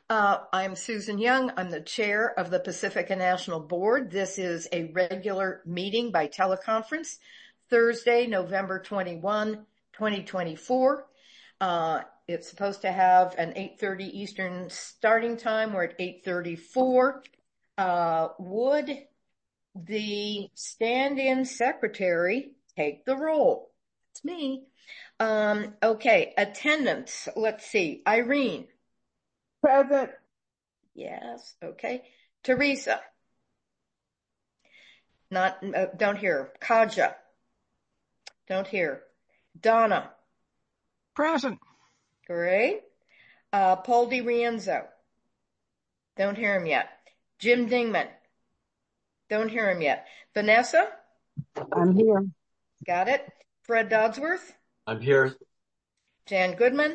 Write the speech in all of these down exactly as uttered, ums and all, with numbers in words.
Uh, I'm Susan Young. I'm the chair of the Pacifica National Board. This is a regular meeting by teleconference, Thursday, November twenty-first, twenty twenty-four. Uh, it's supposed to have an eight thirty Eastern starting time. We're at eight thirty-four. Uh, would the stand-in secretary take the roll? It's me. Um, okay, attendance. Let's see. Irene. Present. Yes. Okay. Teresa. Not, uh, don't hear. Kaja. Don't hear. Donna. Present. Great. Uh, Paul DiRienzo. Don't hear him yet. Jim Dingman. Don't hear him yet. Vanessa. I'm here. Got it. Fred Dodsworth. I'm here. Jan Goodman.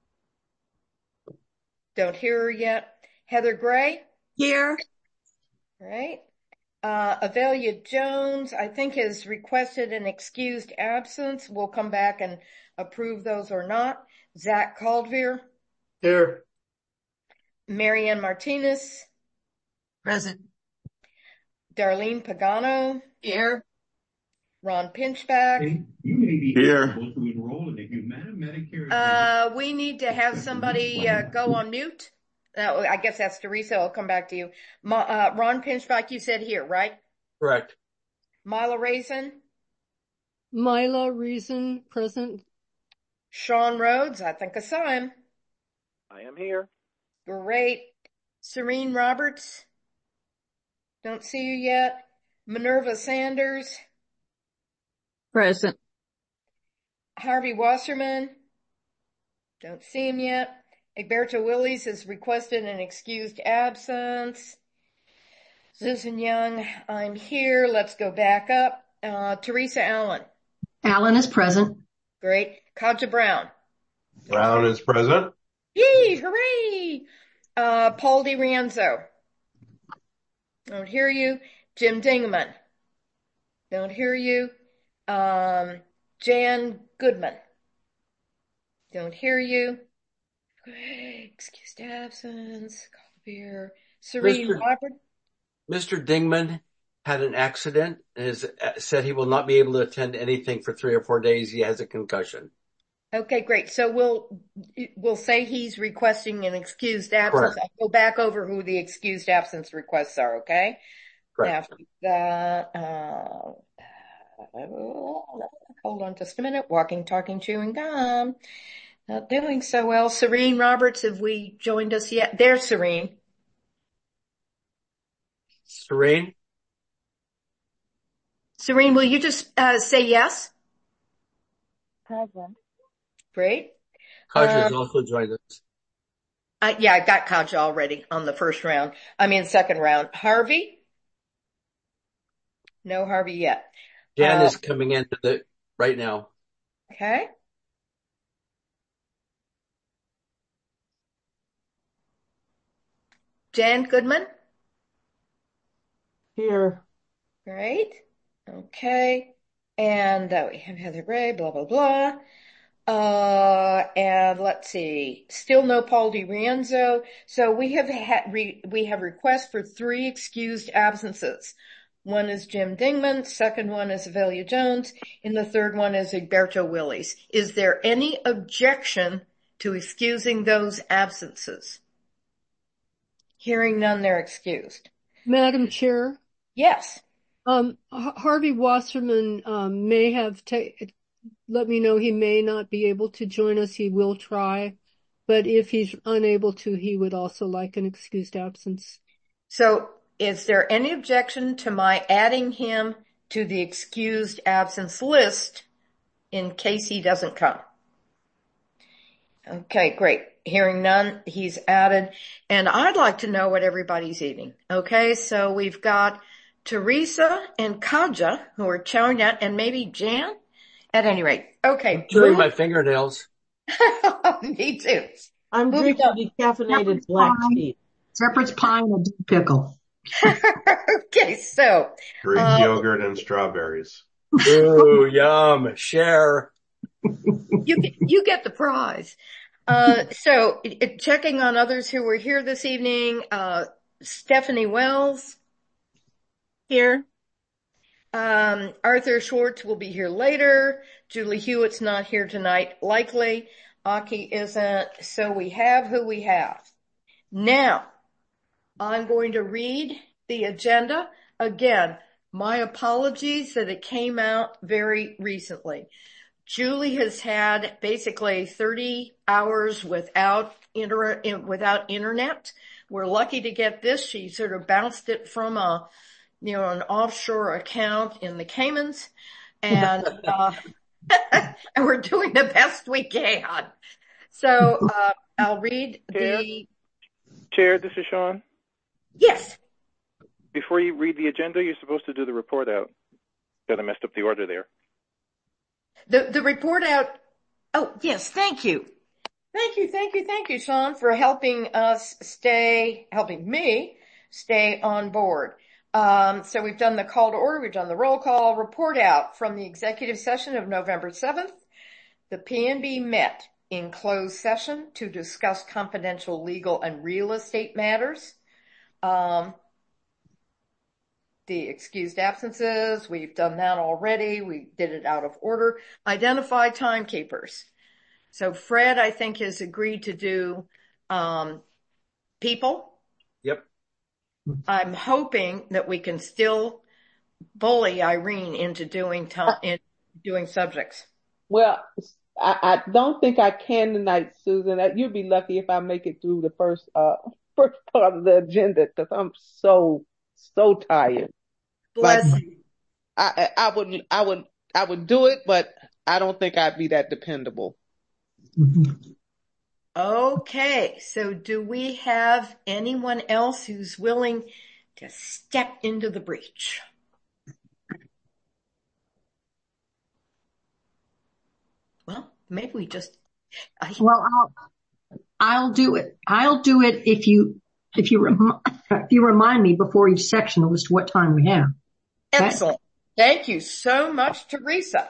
Don't hear her yet. Heather Gray. Here. Right. Uh, Avelia Jones, I think, has requested an excused absence. We'll come back and approve those or not. Zach Caldveer. Here. Marianne Martinez. Present. Darlene Pagano. Here. Ron Pinchback. Here. Uh, we need to have somebody uh, go on mute. Uh, I guess that's Teresa. I'll come back to you. Ma, uh, Ron Pinchback, you said here, right? Correct. Mila Raisin. Mila Reason, present. Sean Rhodes, I think I saw him. I am here. Great. Serene Roberts. Don't see you yet. Minerva Sanders. Present. Harvey Wasserman. Don't see him yet. Egberto Willies has requested an excused absence. Susan Young, I'm here. Let's go back up. Uh, Teresa Allen. Allen is present. Great. Kaja Brown. Brown is present. Yee, hooray! Uh, Paul DiRienzo. Don't hear you. Jim Dingman. Don't hear you. Um, Jan Goodman. Don't hear you. Excused absence. Caldveer. Serene Mister Robert. Mister Dingman had an accident and has said he will not be able to attend anything for three or four days. He has a concussion. Okay, great. So we'll, we'll say he's requesting an excused absence. Correct. I'll go back over who the excused absence requests are, okay? Correct. After that, uh, hold on just a minute. Walking, talking, chewing gum. Not doing so well. Serene Roberts, have we joined us yet? There's Serene. Serene? Serene, will you just uh, say yes? Present. Great. Kaja's Uh, also joined us. Uh, yeah, I got Kaja already on the first round. I mean, second round. Harvey? No Harvey yet. Jan Uh, is coming into the right now. okay. Jan Goodman? Here. Great. Okay. And uh, we have Heather Gray, blah, blah, blah. Uh, and let's see. Still no Paul DiRienzo. So we have had, re, we have requests for three excused absences. One is Jim Dingman, second one is Avelia Jones, and the third one is Egberto Willies. Is there any objection to excusing those absences? Hearing none, they're excused. Madam Chair, Yes. um, H- Harvey Wasserman, um, may have ta- let me know he may not be able to join us. He will try, but if he's unable to, he would also like an excused absence. So is there any objection to my adding him to the excused absence list in case he doesn't come? Okay, great. Hearing none, he's added. And I'd like to know what everybody's eating. Okay, so we've got Teresa and Kaja who are chowing out, and maybe Jan? At any rate. Okay. Chewing my fingernails. Me too. I'm Moving drinking decaffeinated black tea. Shepherd's pie and a deep pickle. Okay, so. Greek uh, yogurt and strawberries. Ooh, yum. Share. You get, you get the prize. Uh, so it, it- checking on others who were here this evening, uh, Stephanie Wells. Here. Um, Arthur Schwartz will be here later. Julie Hewitt's not here tonight, likely. Aki isn't. So we have who we have. Now, I'm going to read the agenda. Again, my apologies that it came out very recently. Julie has had basically thirty hours without inter- without internet. We're lucky to get this. She sort of bounced it from a, you know, an offshore account in the Caymans, and uh, and we're doing the best we can. So uh, I'll read Chair? the Chair, this is Sean. yes. Before you read the agenda, you're supposed to do the report out. Got I messed up the order there. The, the report out. Oh, yes. Thank you. Thank you. Thank you. Thank you, Sean, for helping us stay, helping me stay on board. Um, so we've done the call to order. We've done the roll call report out from the executive session of November seventh. The P N B met in closed session to discuss confidential legal and real estate matters. Um, The excused absences, we've done that already. We did it out of order. Identify timekeepers. So Fred, I think, has agreed to do um, people. Yep. I'm hoping that we can still bully Irene into doing time, in doing subjects. Well, I, I don't think I can tonight, Susan. You'd be lucky if I make it through the first uh first part of the agenda because I'm so so tired. Bless Like, you. I I would I would I would do it, but I don't think I'd be that dependable. Okay, so do we have anyone else who's willing to step into the breach? Well, maybe we just. I, Well, I'll, I'll do it. I'll do it if you, if you, rem- if you remind me before each section as to what time we have. Okay? Excellent. Thank you so much, Teresa.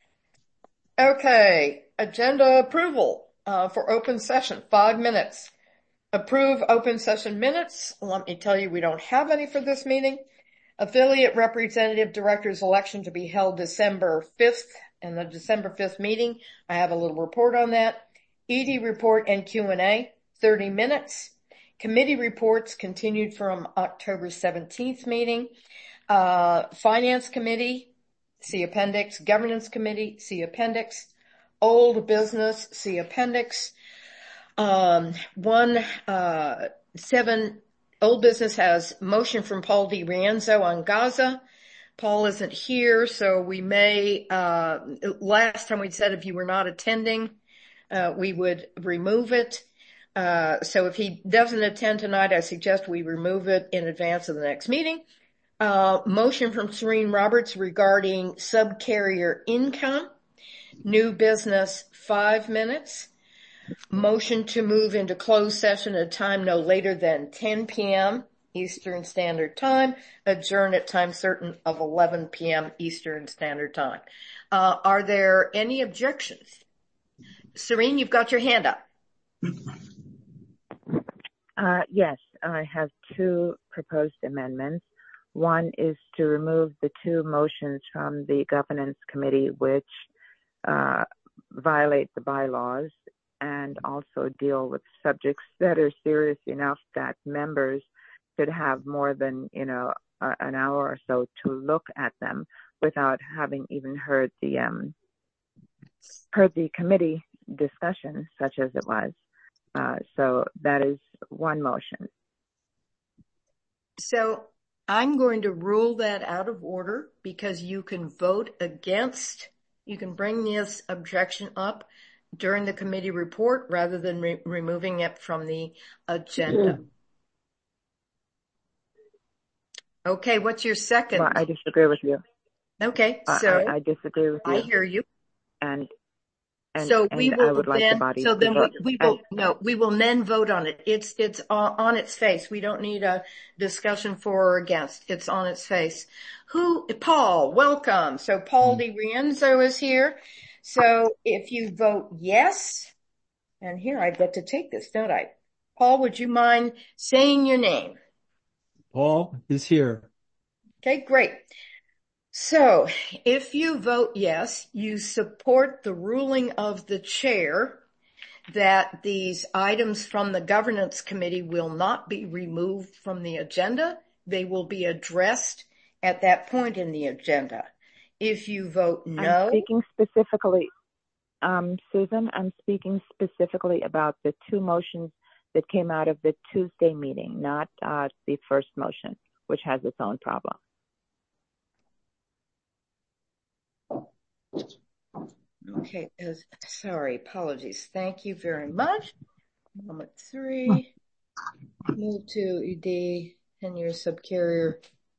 Okay, agenda approval uh, for open session, five minutes. Approve open session minutes. Let me tell you, we don't have any for this meeting. Affiliate representative directors election to be held December fifth, and the December fifth meeting. I have a little report on that. E D report and Q and A, thirty minutes. Committee reports continued from October seventeenth meeting. Uh, Finance Committee, see Appendix. Governance Committee, see Appendix. Old Business, see Appendix. Um, one, uh, seven, Old Business has motion from Paul D. Rienzo on Gaza. Paul isn't here, so we may, uh, last time we said if you were not attending, uh, we would remove it. Uh, so if he doesn't attend tonight, I suggest we remove it in advance of the next meeting. Uh, motion from Serene Roberts regarding subcarrier income. New business, five minutes. Motion to move into closed session at a time no later than ten p.m. Eastern Standard Time. Adjourn at time certain of eleven p.m. Eastern Standard Time. Uh, are there any objections? Serene, you've got your hand up. Uh, yes, I have two proposed amendments. One is to remove the two motions from the Governance Committee which uh, violate the bylaws and also deal with subjects that are serious enough that members should have more than, you know, a, an hour or so to look at them without having even heard the um, heard the committee discussion, such as it was. Uh, so that is one motion. So I'm going to rule that out of order because you can vote against, you can bring this objection up during the committee report rather than re- removing it from the agenda. Okay, what's your second? Well, I disagree with you. Okay, Uh, so I, I disagree with you. I hear you. And And, so we and will I would like then, the body so to then we, vote. we will, no, we will then vote on it. It's, it's on, on its face. We don't need a discussion for or against. It's on its face. Who, Paul, welcome. So Paul Di Rienzo is here. So if you vote yes, And here I get to take this, don't I? Paul, would you mind saying your name? Paul is here. Okay, great. So if you vote yes, you support the ruling of the chair that these items from the governance committee will not be removed from the agenda. They will be addressed at that point in the agenda. If you vote no. I'm speaking specifically, um, Susan, I'm speaking specifically about the two motions that came out of the Tuesday meeting, not uh, the first motion, which has its own problem. Okay, uh, sorry, apologies. Thank you very much. Moment three, move to E D and your subcarrier.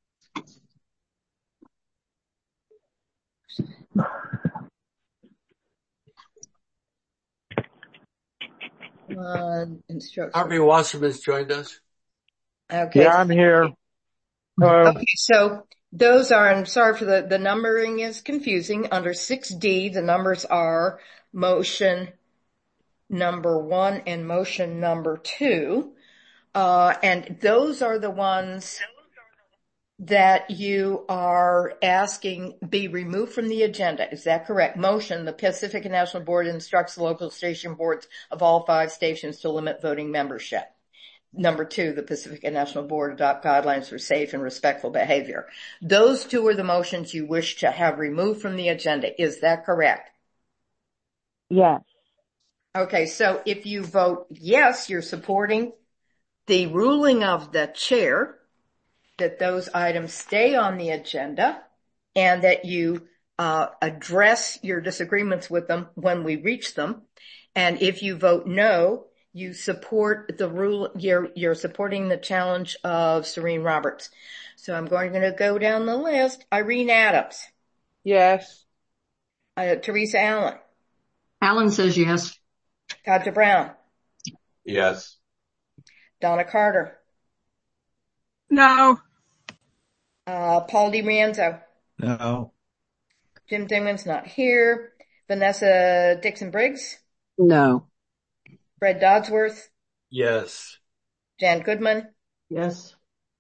Uh, instructions. Harvey Wasserman's joined us. Okay. Yeah, I'm here. Hello. Okay, so those are, I'm sorry for the, the numbering is confusing. Under six D, the numbers are motion number one and motion number two. Uh, and those are the ones that you are asking be removed from the agenda. Is that correct? Motion, the Pacific National Board instructs the local station boards of all five stations to limit voting membership. Number two, the Pacific National Board adopt guidelines for safe and respectful behavior. Those two are the motions you wish to have removed from the agenda. Is that correct? Yes. Okay, so if you vote yes, you're supporting the ruling of the chair that those items stay on the agenda and that you uh address your disagreements with them when we reach them. And if you vote no, you support the rule, you're, you're supporting the challenge of Serene Roberts. So I'm going to go down the list. Irene Adams. Yes. Uh, Teresa Allen. Allen says yes. Dr. Brown. Yes. Donna Carter. No. Uh, Paul DiRienzo. No. Jim Dingman's not here. Vanessa Dixon Briggs. No. Fred Dodsworth. Yes. Jan Goodman. Yes.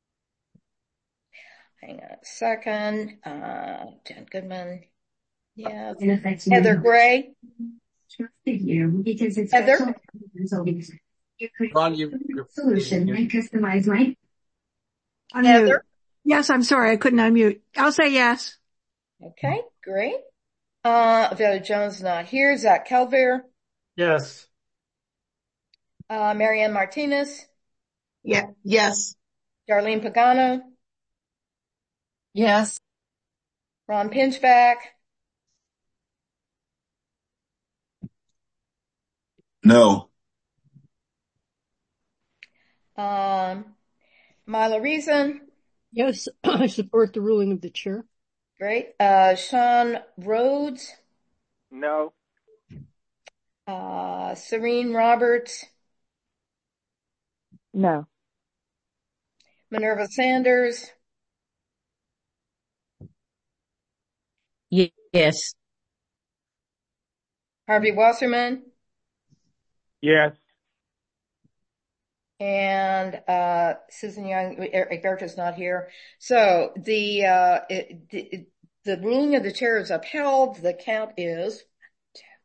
Hang on a second. Uh, Jan Goodman. Yes. Heather Gray. You because it's Heather. You could Ron, you, solution and customize my Heather. Yes, I'm sorry. I couldn't unmute. I'll say yes. Okay, great. Uh, Valerie Jones not here. Zach Calver. Yes. Uh, Marianne Martinez. Yeah. Yes. Darlene Pagano. Yes. Ron Pinchback. No. Um, Mila Reason. Yes, I support the ruling of the chair. Great. Uh, Sean Rhodes. No. Uh, Serene Roberts. No. Minerva Sanders. Yes. Harvey Wasserman. Yes. And, uh, Susan Young, Eric Berta's not here. So the, uh, it, the, the ruling of the chair is upheld. The count is one, two,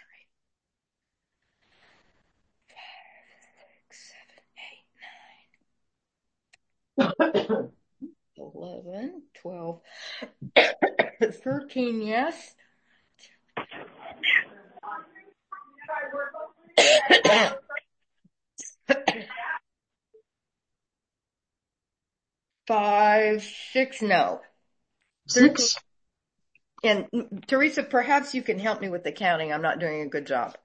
three, five, six, seven, eight, nine, eleven, twelve, thirteen, yes. Five, six, no. Six. And Teresa, perhaps you can help me with the counting. I'm not doing a good job.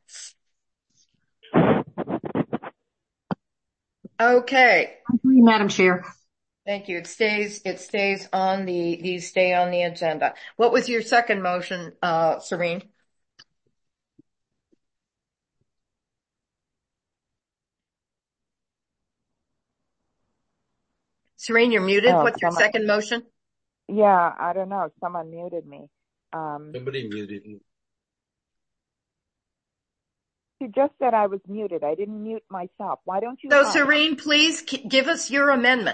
Okay. I agree, Madam Chair. Thank you. It stays, it stays on the, these stay on the agenda. What was your second motion, uh, Serene? Serene, you're muted. Oh, What's your someone- second motion? Yeah, I don't know. Someone muted me. Um, Somebody muted me. She just said I was muted. I didn't mute myself. Why don't you? So, help? Serene, please give us your amendment.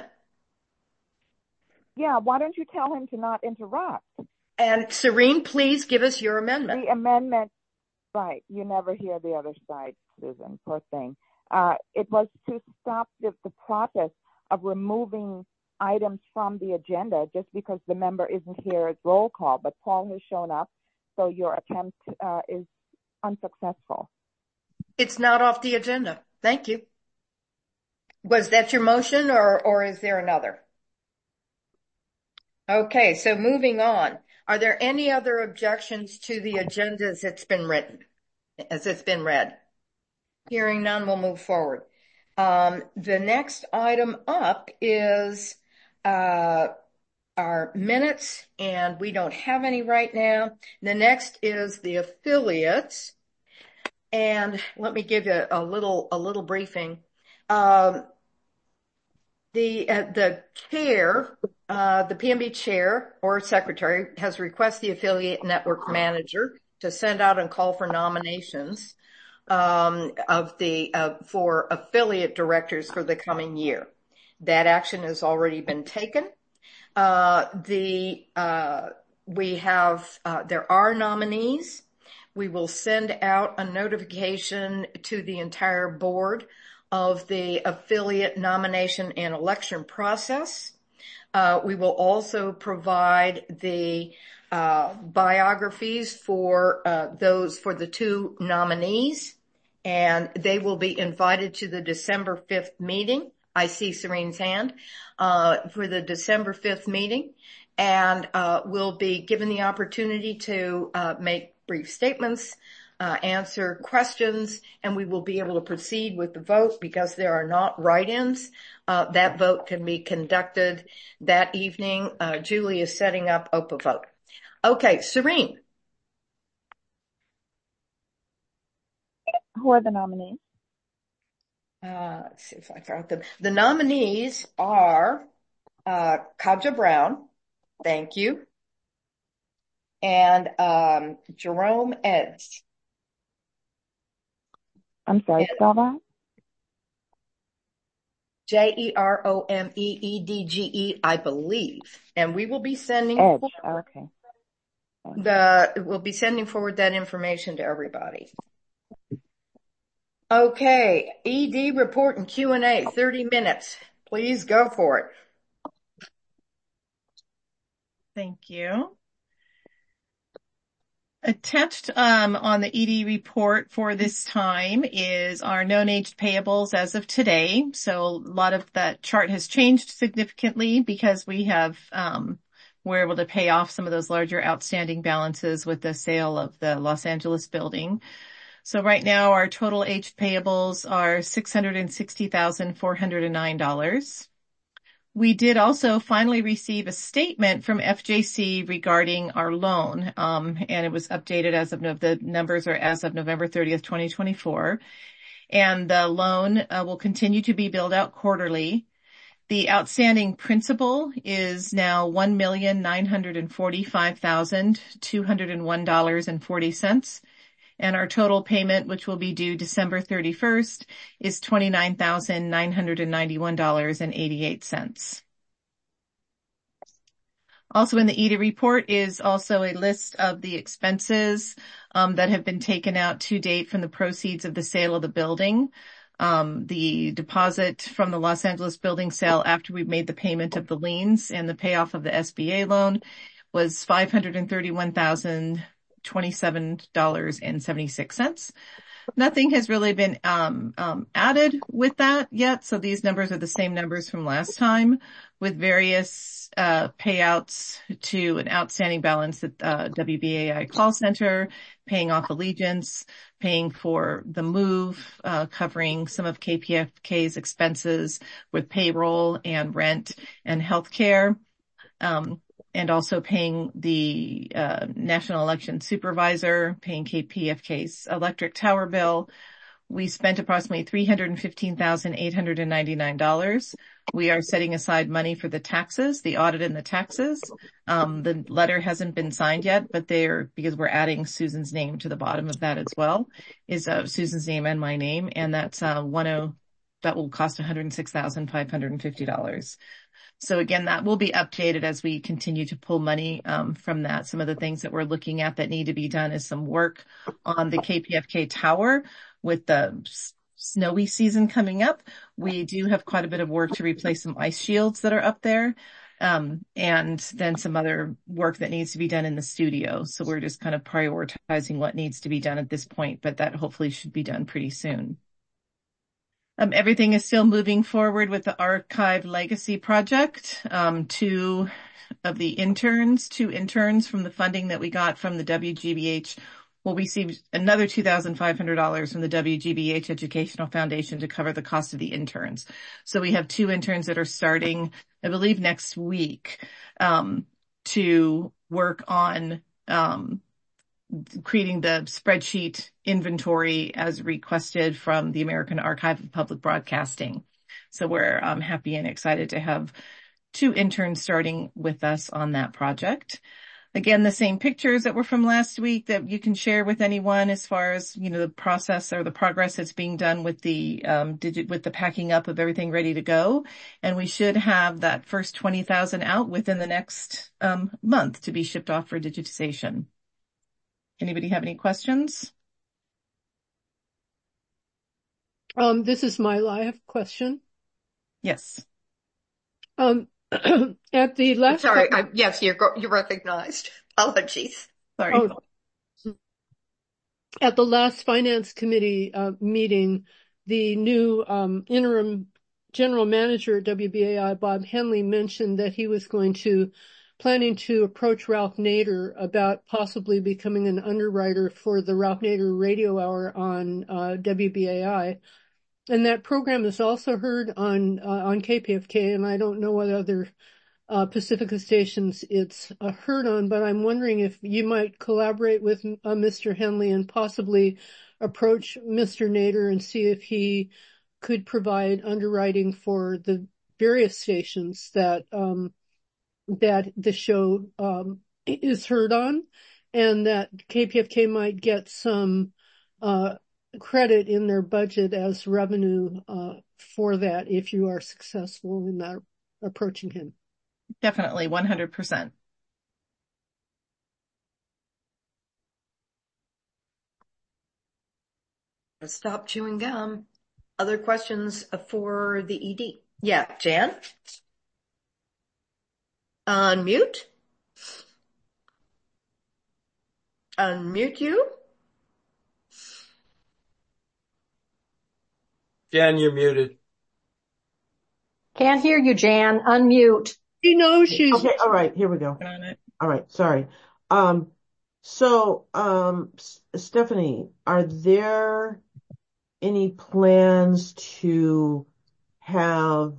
Yeah, why don't you tell him to not interrupt? And Serene, please give us your amendment. The amendment, right. You never hear the other side, Susan, poor thing. Uh, it was to stop the, the process of removing items from the agenda just because the member isn't here at roll call, but Paul has shown up, so your attempt uh, is unsuccessful. It's not off the agenda. Thank you. Was that your motion, or, or is there another? Okay, so moving on. Are there any other objections to the agenda as it's been written, as it's been read? Hearing none, we'll move forward. Um, the next item up is uh, our minutes, and we don't have any right now. The next is the affiliates. And let me give you a little, a little briefing. Um, the, uh, the chair, uh, the P M B chair or secretary has requested the affiliate network manager to send out and call for nominations, um, of the, uh, for affiliate directors for the coming year. That action has already been taken. Uh, the, uh, we have, uh, there are nominees. We will send out a notification to the entire board of the affiliate nomination and election process. Uh, we will also provide the uh, biographies for uh, those for the two nominees, and they will be invited to the December fifth meeting. I see Serene's hand uh, for the December fifth meeting, and uh, will be given the opportunity to uh, make brief statements, uh, answer questions, and we will be able to proceed with the vote because there are not write-ins. Uh, that vote can be conducted that evening. Uh, Julie is setting up Opa Vote. Okay, Serene. Who are the nominees? Uh, let's see if I got them. The nominees are uh, Kaja Brown. Thank you. And um, Jerome Edge. I'm sorry, spell that? J E R O M E E D G E, I believe. And we will be sending Edge. forward Okay. the we'll be sending forward that information to everybody. Okay, E D report and Q and A, thirty minutes. Please go for it. Thank you. Attached um, on the E D report for this time is our known aged payables as of today. So a lot of that chart has changed significantly because we have um, we're able to pay off some of those larger outstanding balances with the sale of the Los Angeles building. So right now our total aged payables are six hundred sixty thousand four hundred nine dollars. We did also finally receive a statement from F J C regarding our loan, um, and it was updated as of, the numbers are as of November thirtieth, twenty twenty-four. And the loan uh, will continue to be billed out quarterly. The outstanding principal is now one million nine hundred forty-five thousand two hundred one dollars and forty cents. And our total payment, which will be due December thirty-first, is twenty-nine thousand nine hundred ninety-one dollars and eighty-eight cents. Also in the E D report is also a list of the expenses um, that have been taken out to date from the proceeds of the sale of the building. Um, the deposit from the Los Angeles building sale after we made the payment of the liens and the payoff of the S B A loan was five hundred thirty-one thousand twenty-seven dollars and seventy-six cents. Nothing has really been um, um, added with that yet, so these numbers are the same numbers from last time, with various uh, payouts to an outstanding balance at uh, W B A I call center, paying off Allegiance, paying for the move, uh, covering some of K P F K's expenses with payroll and rent and healthcare. Um, and also paying the uh, National Election Supervisor, paying K P F K's electric tower bill. We spent approximately three hundred fifteen thousand eight hundred ninety-nine dollars. we are setting aside money for the taxes, the audit and the taxes. Um, the letter hasn't been signed yet, but they're, because we're adding Susan's name to the bottom of that as well, is uh, Susan's name and my name. And that's uh, one oh, that will cost one hundred six thousand five hundred fifty dollars. So again, that will be updated as we continue to pull money um, from that. Some of the things that we're looking at that need to be done is some work on the K P F K tower with the snowy season coming up. We do have quite a bit of work to replace some ice shields that are up there. Um, and then some other work that needs to be done in the studio. So we're just kind of prioritizing what needs to be done at this point, but that hopefully should be done pretty soon. Um, everything is still moving forward with the Archive Legacy Project. Um, two of the interns, two interns from the funding that we got from the W G B H will receive another two thousand five hundred dollars from the W G B H Educational Foundation to cover the cost of the interns. So we have two interns that are starting, I believe, next week, um, to work on, um, creating the spreadsheet inventory as requested from the American Archive of Public Broadcasting. So we're um, happy and excited to have two interns starting with us on that project. Again, the same pictures that were from last week that you can share with anyone as far as, you know, the process or the progress that's being done with the um, digit with the packing up of everything ready to go. And we should have that first twenty thousand out within the next um, month to be shipped off for digitization. Anybody have any questions? Um, this is my live question. Yes. Um, at the last. Sorry. I, yes, you're, you're recognized. Apologies. Sorry. Oh. At the last finance committee uh, meeting, the new um, interim general manager at W B A I, Bob Henley, mentioned that he was going to planning to approach Ralph Nader about possibly becoming an underwriter for the Ralph Nader radio hour on uh, W B A I. And that program is also heard on uh, on K P F K, and I don't know what other uh, Pacifica stations it's uh, heard on, but I'm wondering if you might collaborate with uh, Mister Henley and possibly approach Mister Nader and see if he could provide underwriting for the various stations that um that the show um, is heard on, and that K P F K might get some uh, credit in their budget as revenue uh, for that if you are successful in that approaching him. Definitely, one hundred percent. Stop chewing gum. Other questions for the E D? Yeah, Jan? Unmute. Unmute you. Jan, you're muted. Can't hear you, Jan. Unmute. She knows she's. Okay, all right, here we go. All right, sorry. Um, so, um, S- Stephanie, are there any plans to have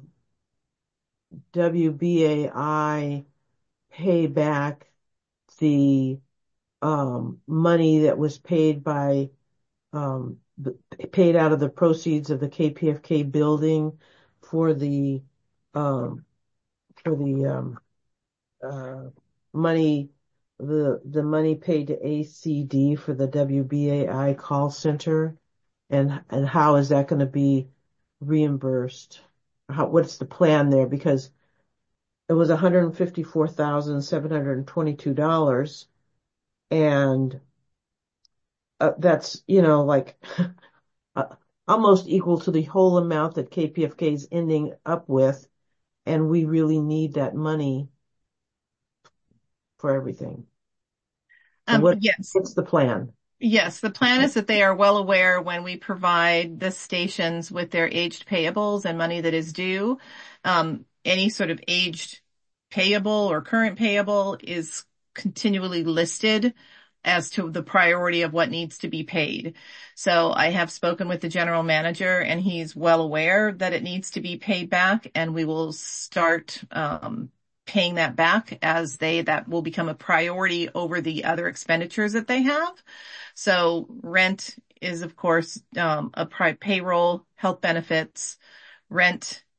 W B A I pay back the um, money that was paid by um, the, paid out of the proceeds of the K P F K building for the um, for the um, uh, money the the money paid to A C D for the W B A I call center, and and how is that going to be reimbursed? How, what's the plan there? Because it was one hundred fifty-four thousand seven hundred twenty-two dollars, and uh, that's, you know, like uh, almost equal to the whole amount that K P F K is ending up with, and we really need that money for everything. So Um, what, yes. what's the plan? Yes, the plan is that they are well aware when we provide the stations with their aged payables and money that is due. Um, any sort of aged payable or current payable is continually listed as to the priority of what needs to be paid. So I have spoken with the general manager, and he's well aware that it needs to be paid back, and we will start um paying that back as they, that will become a priority over the other expenditures that they have. So rent is, of course, um, a pri- payroll, health benefits, rent,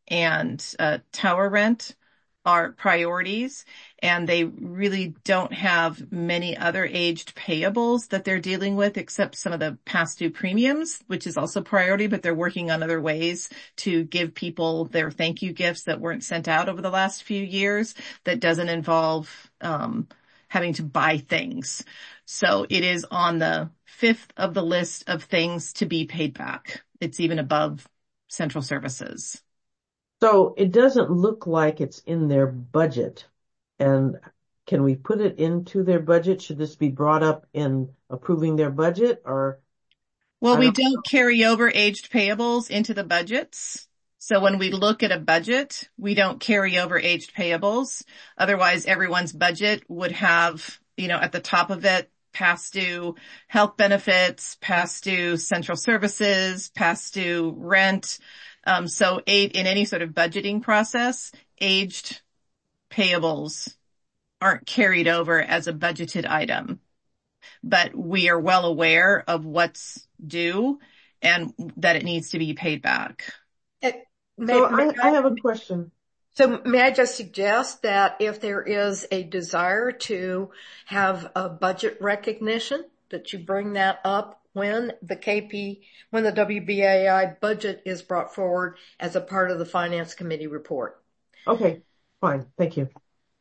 and uh, tower rent are priorities, and they really don't have many other aged payables that they're dealing with except some of the past due premiums, which is also priority, but they're working on other ways to give people their thank you gifts that weren't sent out over the last few years that doesn't involve um having to buy things. So it is on the fifth of the list of things to be paid back. It's even above central services. So it doesn't look like it's in their budget. And can we put it into their budget? Should this be brought up in approving their budget or? Well, we don't, don't carry over aged payables into the budgets. So when we look at a budget, we don't carry over aged payables. Otherwise, everyone's budget would have, you know, at the top of it, past due health benefits, past due central services, past due rent. Um, so aid in any sort of budgeting process, aged payables aren't carried over as a budgeted item, but we are well aware of what's due and that it needs to be paid back. It, may, so may I, I have a question. So may I just suggest that if there is a desire to have a budget recognition, that you bring that up when the K P, when the W B A I budget is brought forward as a part of the Finance Committee report. Okay, fine. Thank you.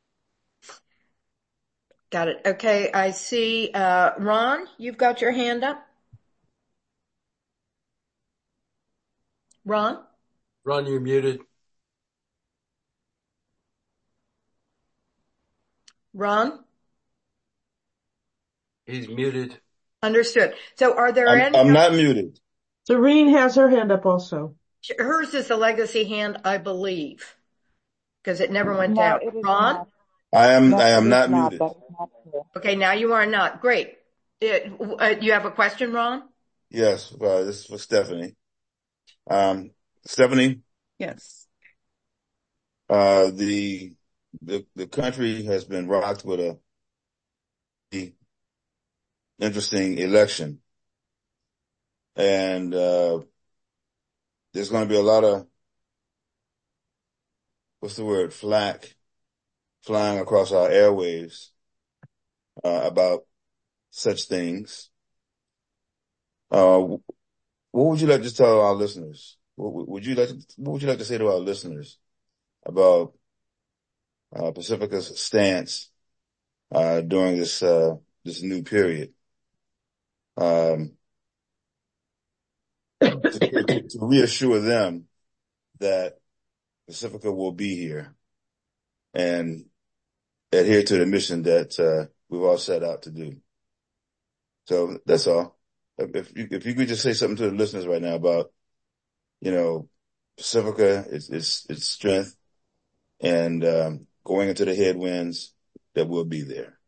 Got it. Okay, I see, uh, Ron, you've got your hand up. Ron? Ron, you're muted. Ron? He's muted. Understood. So are there I'm, any? I'm not muted. Serene has her hand up also. Hers is a legacy hand, I believe, because it never went no, out. It is Ron? Not. I am, No, I am not, not muted. Not okay, now you are not. Great. It, uh, you have a question, Ron? Yes, uh, this is for Stephanie. Um, Stephanie? Yes. Uh, the, the, the country has been rocked with a, a interesting election. And, uh, there's going to be a lot of, what's the word, flack flying across our airwaves, uh, about such things. Uh, what would you like to tell our listeners? What would you like to, what would you like to say to our listeners about, uh, Pacifica's stance, uh, during this, uh, this new period? Um, to, to, to reassure them that Pacifica will be here and adhere to the mission that, uh, we've all set out to do. So that's all. If you, if you could just say something to the listeners right now about, you know, Pacifica, its, its, its strength and, um, going into the headwinds that will be there.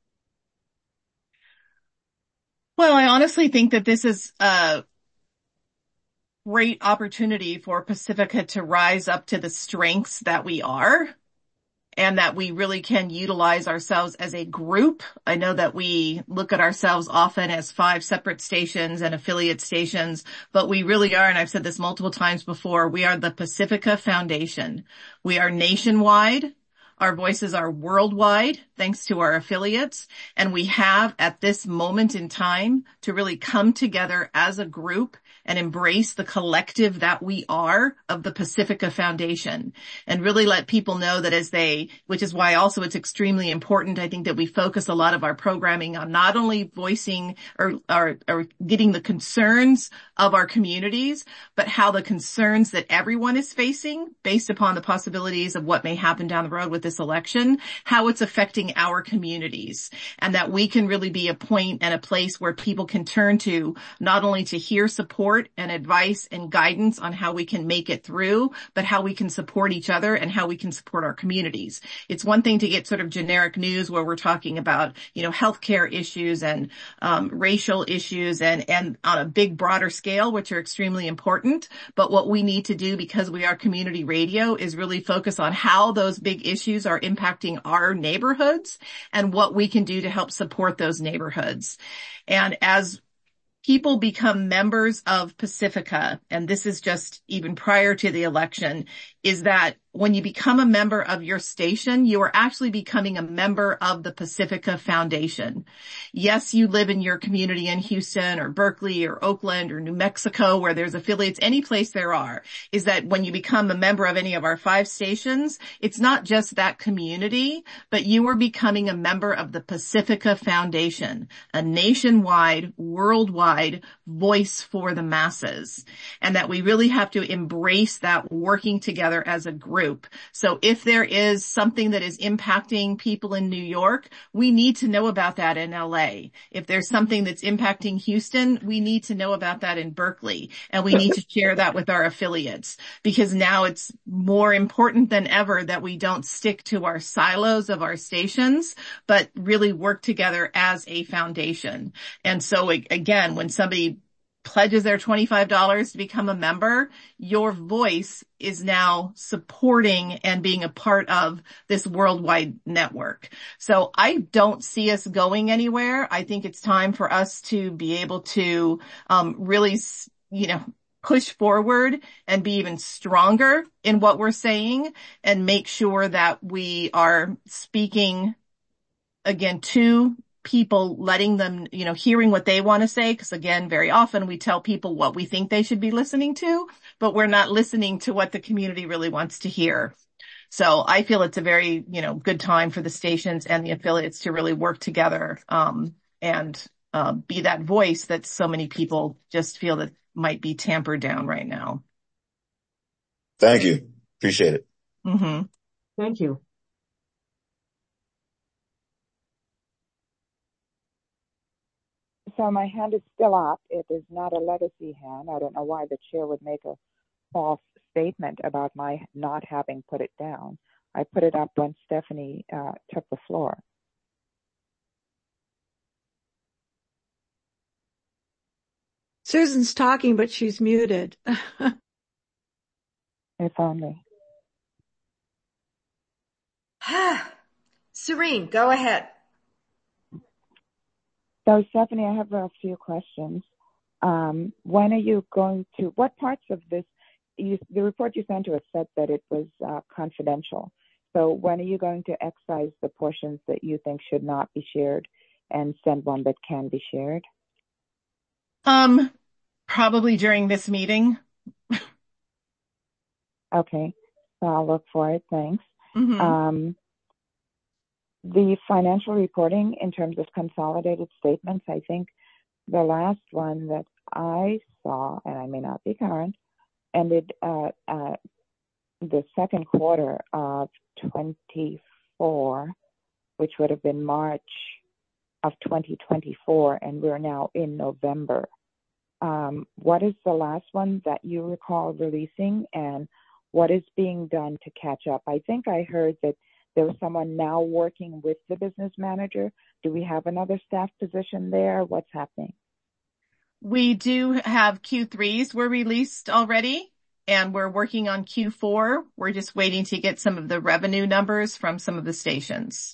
Well, I honestly think that this is a great opportunity for Pacifica to rise up to the strengths that we are and that we really can utilize ourselves as a group. I know that we look at ourselves often as five separate stations and affiliate stations, but we really are, and I've said this multiple times before, we are the Pacifica Foundation. We are nationwide. Our voices are worldwide, thanks to our affiliates, and we have at this moment in time to really come together as a group and embrace the collective that we are of the Pacifica Foundation and really let people know that as they, which is why also it's extremely important, I think, that we focus a lot of our programming on not only voicing or, or, or getting the concerns of our communities, but how the concerns that everyone is facing based upon the possibilities of what may happen down the road with this election, how it's affecting our communities, and that we can really be a point and a place where people can turn to not only to hear support and advice and guidance on how we can make it through, but how we can support each other and how we can support our communities. It's one thing to get sort of generic news where we're talking about, you know, healthcare issues and um, racial issues and, and on a big broader scale, which are extremely important. But what we need to do, because we are community radio, is really focus on how those big issues are impacting our neighborhoods and what we can do to help support those neighborhoods. And as people become members of Pacifica, and this is just even prior to the election, is that when you become a member of your station, you are actually becoming a member of the Pacifica Foundation. Yes, you live in your community in Houston or Berkeley or Oakland or New Mexico where there's affiliates, any place there are, is that when you become a member of any of our five stations, it's not just that community, but you are becoming a member of the Pacifica Foundation, a nationwide, worldwide voice for the masses. And that we really have to embrace that working together as a group. So if there is something that is impacting people in New York, we need to know about that in L A. If there's something that's impacting Houston, we need to know about that in Berkeley. And we need to share that with our affiliates, because now it's more important than ever that we don't stick to our silos of our stations, but really work together as a foundation. And so again, when somebody pledges their twenty-five dollars to become a member, your voice is now supporting and being a part of this worldwide network. So I don't see us going anywhere. I think it's time for us to be able to um, really, you know, push forward and be even stronger in what we're saying and make sure that we are speaking again to people, letting them, you know, hearing what they want to say. Because again, very often we tell people what we think they should be listening to, but we're not listening to what the community really wants to hear. So I feel it's a very, you know, good time for the stations and the affiliates to really work together, um, and, uh, be that voice that so many people just feel that might be tampered down right now. Thank you. Appreciate it. Mm-hmm. Thank you. So my hand is still up. It is not a legacy hand. I don't know why the chair would make a false statement about my not having put it down. I put it up when Stephanie uh, took the floor. Susan's talking, but she's muted. If only. Serene, go ahead. So, Stephanie, I have a few questions. Um, when are you going to, what parts of this, you, the report you sent to us said that it was uh, confidential. So when are you going to excise the portions that you think should not be shared and send one that can be shared? Um, probably during this meeting. Okay, so I'll look for it. Thanks. Mm-hmm. Um, the financial reporting in terms of consolidated statements, I think the last one that I saw, and I may not be current, ended uh, uh, the second quarter of twenty-four, which would have been March of twenty twenty-four, and we're now in November. Um, what is the last one that you recall releasing, and what is being done to catch up? I think I heard that there was someone now working with the business manager. Do we have another staff position there? What's happening? We do have Q threes were released already, and we're working on Q four. We're just waiting to get some of the revenue numbers from some of the stations.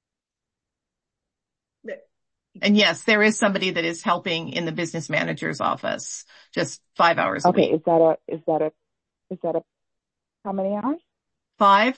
And yes, there is somebody that is helping in the business manager's office, just five hours a Okay, week. is that a, is that a, is that a, how many hours? Five.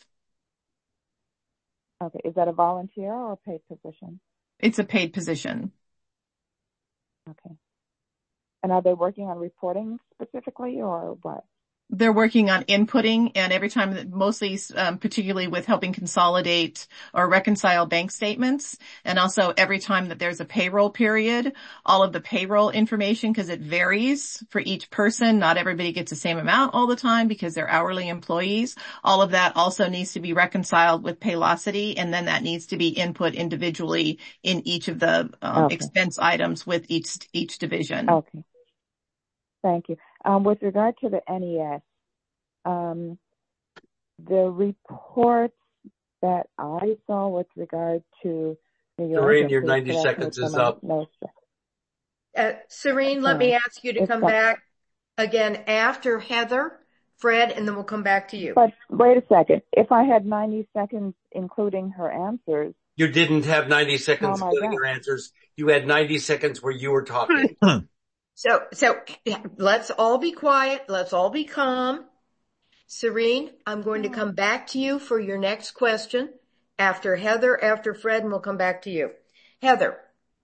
Okay, is that a volunteer or a paid position? It's a paid position. Okay. And are they working on reporting specifically or what? They're working on inputting, and every time that mostly, um, particularly with helping consolidate or reconcile bank statements. And also every time that there's a payroll period, all of the payroll information, because it varies for each person. Not everybody gets the same amount all the time because they're hourly employees. All of that also needs to be reconciled with Paylocity, and then that needs to be input individually in each of the um, Okay. expense items with each, each division. Okay. Thank you. Um, with regard to the N E S, um, the reports that I saw with regard to New York. Serene, and your please ninety correct me seconds for is my up. notes. Uh, Serene, let me ask you to It's come fine. back again after Heather, Fred, and then we'll come back to you. But wait a second. If I had ninety seconds, including her answers, You didn't have ninety seconds How am I including done? your answers. You had ninety seconds where you were talking. So, so let's all be quiet. Let's all be calm. Serene, I'm going to come back to you for your next question. After Heather, after Fred, and we'll come back to you. Heather.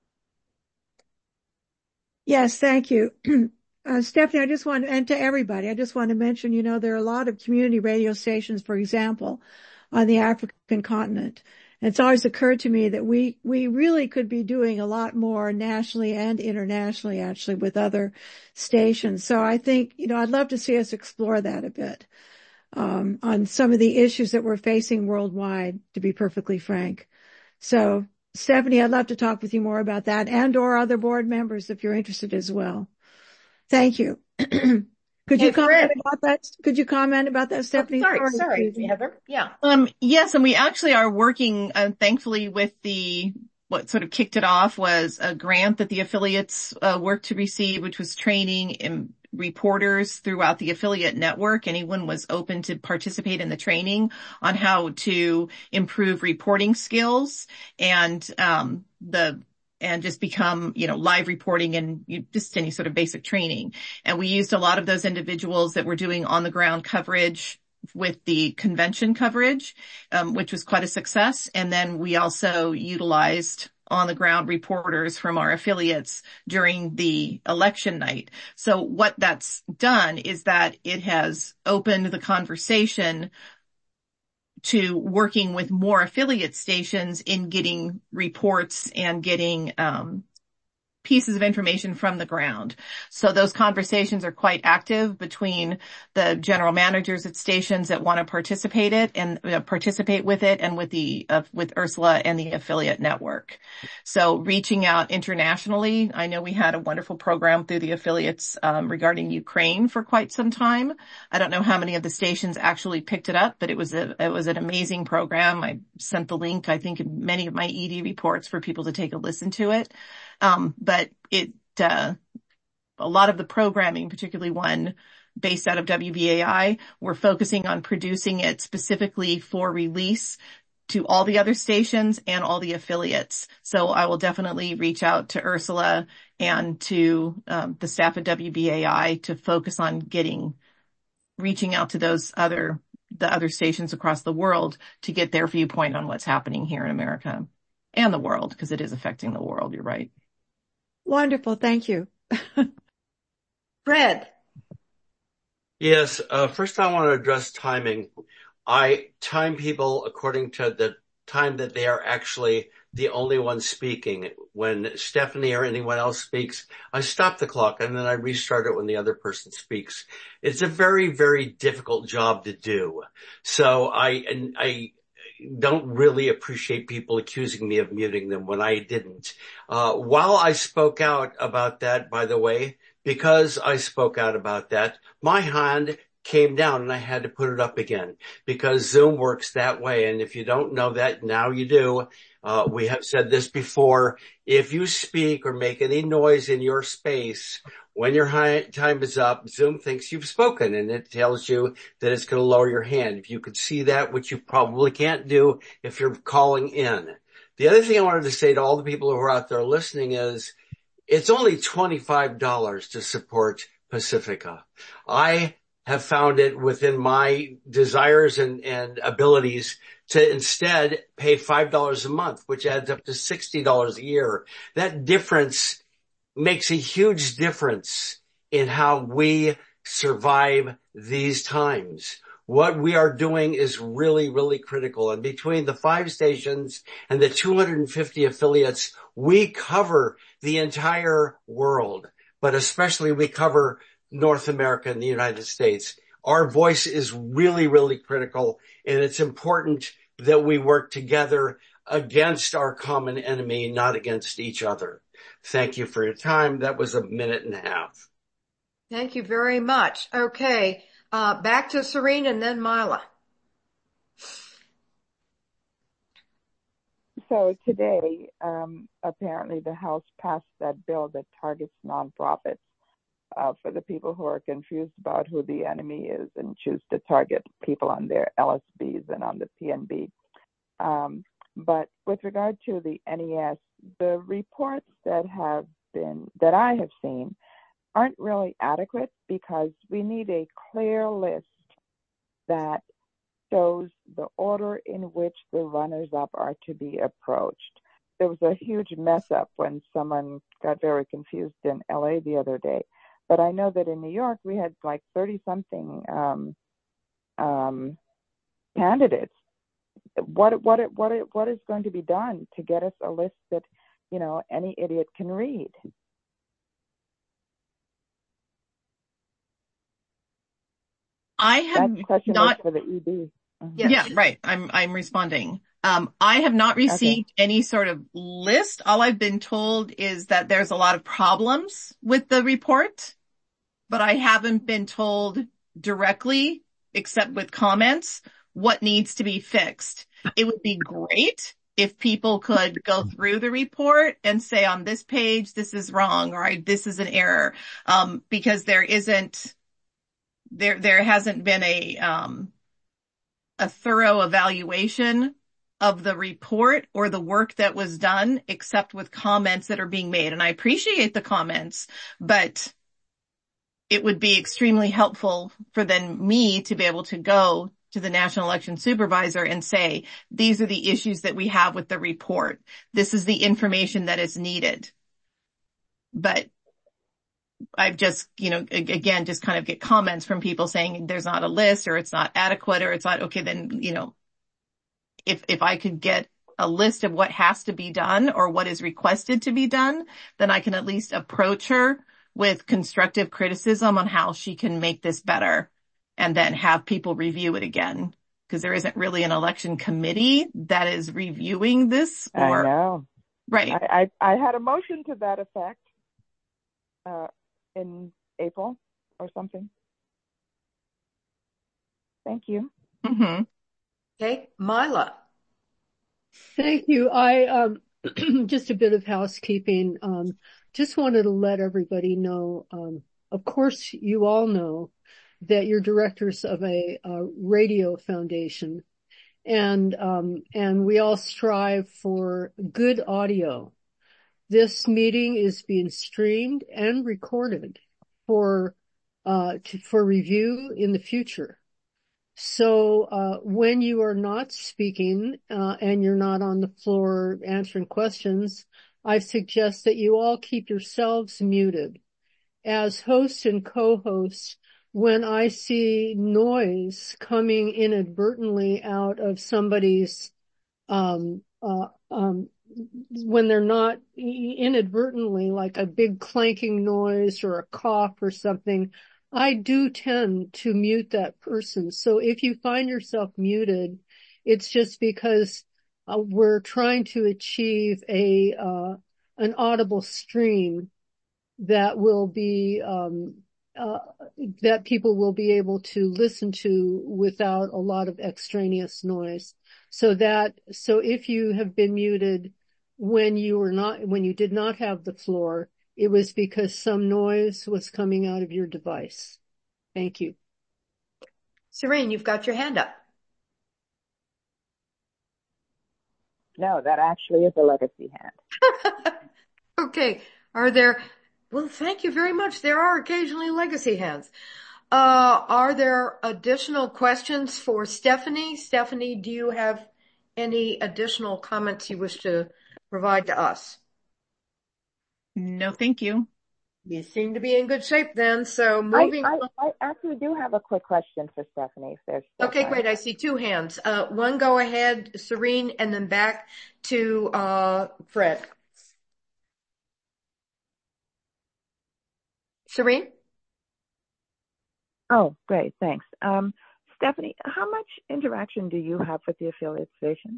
Yes, thank you. Uh, Stephanie, I just want, and to everybody, I just want to mention, you know, there are a lot of community radio stations, for example, on the African continent. And it's always occurred to me that we, we really could be doing a lot more nationally and internationally, actually, with other stations. So I think, you know, I'd love to see us explore that a bit, um, on some of the issues that we're facing worldwide, to be perfectly frank. So Stephanie, I'd love to talk with you more about that, and or other board members if you're interested as well. Thank you. Could Hey, you comment Fred. about that? Could you comment about that, Stephanie? Oh, sorry, sorry, Heather. Yeah. Um, yes, and we actually are working, uh, thankfully, with the, what sort of kicked it off was a grant that the affiliates uh, worked to receive, which was training and reporters throughout the affiliate network. Anyone was open to participate in the training on how to improve reporting skills and um, the and just become, you know, live reporting and you, just any sort of basic training. And we used a lot of those individuals that were doing on the ground coverage with the convention coverage, um, which was quite a success. And then we also utilized on the ground reporters from our affiliates during the election night. So what that's done is that it has opened the conversation to working with more affiliate stations in getting reports and getting um pieces of information from the ground. So those conversations are quite active between the general managers at stations that want to participate it and uh, participate with it and with the uh, with Ursula and the affiliate network. So reaching out internationally, I know we had a wonderful program through the affiliates um, regarding Ukraine for quite some time. I don't know how many of the stations actually picked it up, but it was a it was an amazing program. I sent the link, I think, in many of my E D reports for people to take a listen to it. Um, but it, uh, a lot of the programming, particularly one based out of W B A I, we're focusing on producing it specifically for release to all the other stations and all the affiliates. So I will definitely reach out to Ursula and to um, the staff at W B A I to focus on getting, reaching out to those other, the other stations across the world to get their viewpoint on what's happening here in America and the world, because it is affecting the world. You're right. Wonderful. Thank you. Fred. Yes. Uh, first I want to address timing. I time people according to the time that they are actually the only one speaking. When Stephanie or anyone else speaks, I stop the clock and then I restart it when the other person speaks. It's a very, very difficult job to do. So I, and I, don't really appreciate people accusing me of muting them when I didn't. Uh, while I spoke out about that, by the way, because I spoke out about that, my hand came down and I had to put it up again because Zoom works that way. And if you don't know that, now you do. Uh, we have said this before. If you speak or make any noise in your space, when your high time is up, Zoom thinks you've spoken and it tells you that it's going to lower your hand. If you could see that, which you probably can't do if you're calling in. The other thing I wanted to say to all the people who are out there listening is it's only twenty-five dollars to support Pacifica. I have found it within my desires and, and abilities to instead pay five dollars a month, which adds up to sixty dollars a year. That difference makes a huge difference in how we survive these times. What we are doing is really, really critical. And between the five stations and the two hundred fifty affiliates, we cover the entire world, but especially we cover North America and the United States. Our voice is really, really critical, and it's important that we work together against our common enemy, not against each other. Thank you for your time. That was a minute and a half. Thank you very much. Okay, uh, back to Serene and then Mila. So today, um, apparently the House passed that bill that targets nonprofits uh, for the people who are confused about who the enemy is and choose to target people on their L S Bs and on the P N B. Um, but with regard to the N E S, the reports that have been, that I have seen aren't really adequate because we need a clear list that shows the order in which the runners-up are to be approached. There was a huge mess up when someone got very confused in L A the other day. But I know that in New York, we had like thirty-something um, um, candidates. What, what, what, what is going to be done to get us a list that, you know, any idiot can read? I have That question not was for the E D. Mm-hmm. Yeah, yeah, right. I'm I'm responding. Um, I have not received okay. any sort of list. All I've been told is that there's a lot of problems with the report, but I haven't been told directly, except with comments, what needs to be fixed. It would be great if people could go through the report and say on this page, this is wrong, or I, this is an error, um, because there isn't, there, there hasn't been a, um, a thorough evaluation of the report or the work that was done, except with comments that are being made. And I appreciate the comments, but it would be extremely helpful for then me to be able to go to the National Election Supervisor and say, these are the issues that we have with the report. This is the information that is needed. But I've just, you know, again, just kind of get comments from people saying there's not a list or it's not adequate or it's not, okay, then, you know, if, if I could get a list of what has to be done or what is requested to be done, then I can at least approach her with constructive criticism on how she can make this better and then have people review it again. Because there isn't really an election committee that is reviewing this. Or, I know. Right. I, I, I had a motion to that effect. Uh, in April or something. Thank you. Mm-hmm. Okay, Mila. Thank you. I, um, just a bit of housekeeping. Um, just wanted to let everybody know, um, of course you all know that you're directors of a, a radio foundation and, um, and we all strive for good audio. This meeting is being streamed and recorded for, uh, to, for review in the future. So, uh, when you are not speaking, uh, and you're not on the floor answering questions, I suggest that you all keep yourselves muted. As hosts and co-hosts, when I see noise coming inadvertently out of somebody's, um, uh, um, when they're not inadvertently, like a big clanking noise or a cough or something, I do tend to mute that person. So if you find yourself muted, it's just because uh, we're trying to achieve a, uh, an audible stream that will be, um, uh, that people will be able to listen to without a lot of extraneous noise. So that, so if you have been muted when you were not, when you did not have the floor, it was because some noise was coming out of your device. Thank you. Serene, you've got your hand up. No, that actually is a legacy hand. Okay. Are there, well, thank you very much. There are occasionally legacy hands. Uh, are there additional questions for Stephanie? Stephanie, do you have any additional comments you wish to provide to us? No, thank you. You seem to be in good shape then. So moving I, on. I, I actually do have a quick question for Stephanie. If there's okay, great. I see two hands. Uh, one go ahead, Serene, and then back to, uh, Fred. Serene? Oh, great. Thanks. Um, Stephanie, how much interaction do you have with the affiliate stations?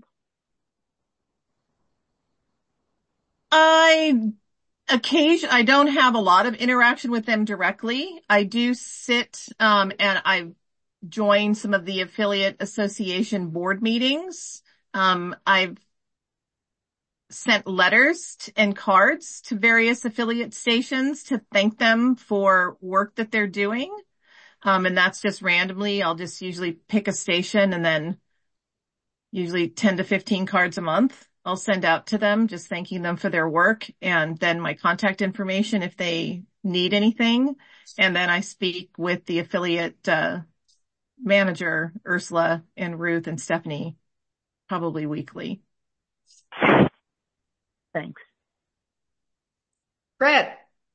I occasion, I don't have a lot of interaction with them directly. I do sit, um, and I've joined some of the affiliate association board meetings. Um, I've sent letters and cards to various affiliate stations to thank them for work that they're doing. Um, and that's just randomly. I'll just usually pick a station and then usually ten to fifteen cards a month I'll send out to them, just thanking them for their work, and then my contact information if they need anything. And then I speak with the affiliate, uh, manager, Ursula and Ruth and Stephanie, probably weekly. Thanks. Brad,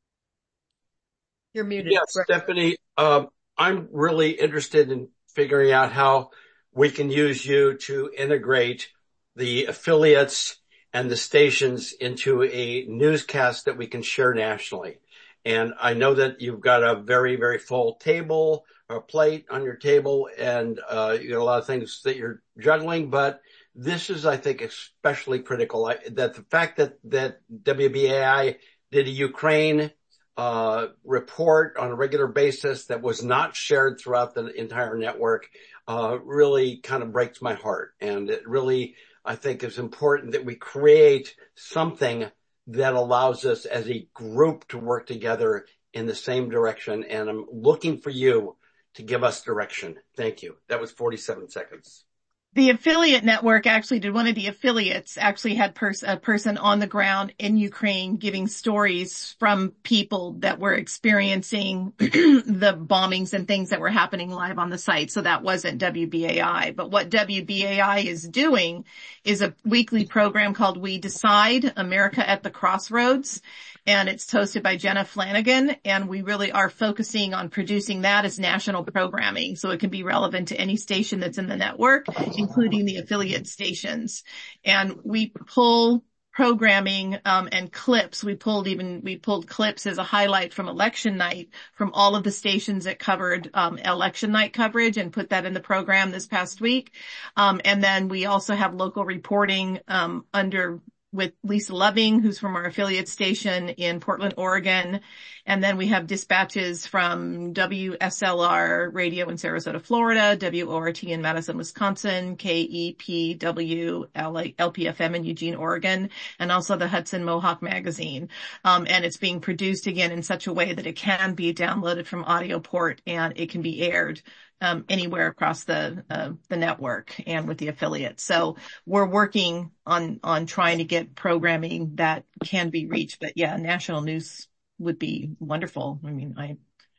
you're muted. Yes, Brad. Stephanie, uh, I'm really interested in figuring out how we can use you to integrate the affiliates and the stations into a newscast that we can share nationally. And I know that you've got a very, very full table or plate on your table, and uh, you got a lot of things that you're juggling, but this is, I think, especially critical. I, that the fact that, that W B A I did a Ukraine uh, report on a regular basis that was not shared throughout the entire network uh, really kind of breaks my heart. And it really, I think, is important that we create something that allows us as a group to work together in the same direction. And I'm looking for you to give us direction. Thank you. That was forty-seven seconds. The affiliate network actually did, one of the affiliates actually had pers- a person on the ground in Ukraine giving stories from people that were experiencing the bombings and things that were happening live on the site. So that wasn't W B A I. But what W B A I is doing is a weekly program called We Decide, America at the Crossroads. And it's hosted by Jenna Flanagan, and we really are focusing on producing that as national programming so it can be relevant to any station that's in the network, including the affiliate stations. And we pull programming um and clips. We pulled even, we pulled clips as a highlight from election night from all of the stations that covered um election night coverage and put that in the program this past week. Um and then we also have local reporting um under with Lisa Loving, who's from our affiliate station in Portland, Oregon. And then we have dispatches from W S L R radio in Sarasota, Florida, W O R T in Madison, Wisconsin, K E P W, L P F M in Eugene, Oregon, and also the Hudson Mohawk magazine. Um, and it's being produced again in such a way that it can be downloaded from AudioPort and it can be aired Um, anywhere across the, uh, the network and with the affiliates. So we're working on, on trying to get programming that can be reached. But yeah, national news would be wonderful. I mean, I,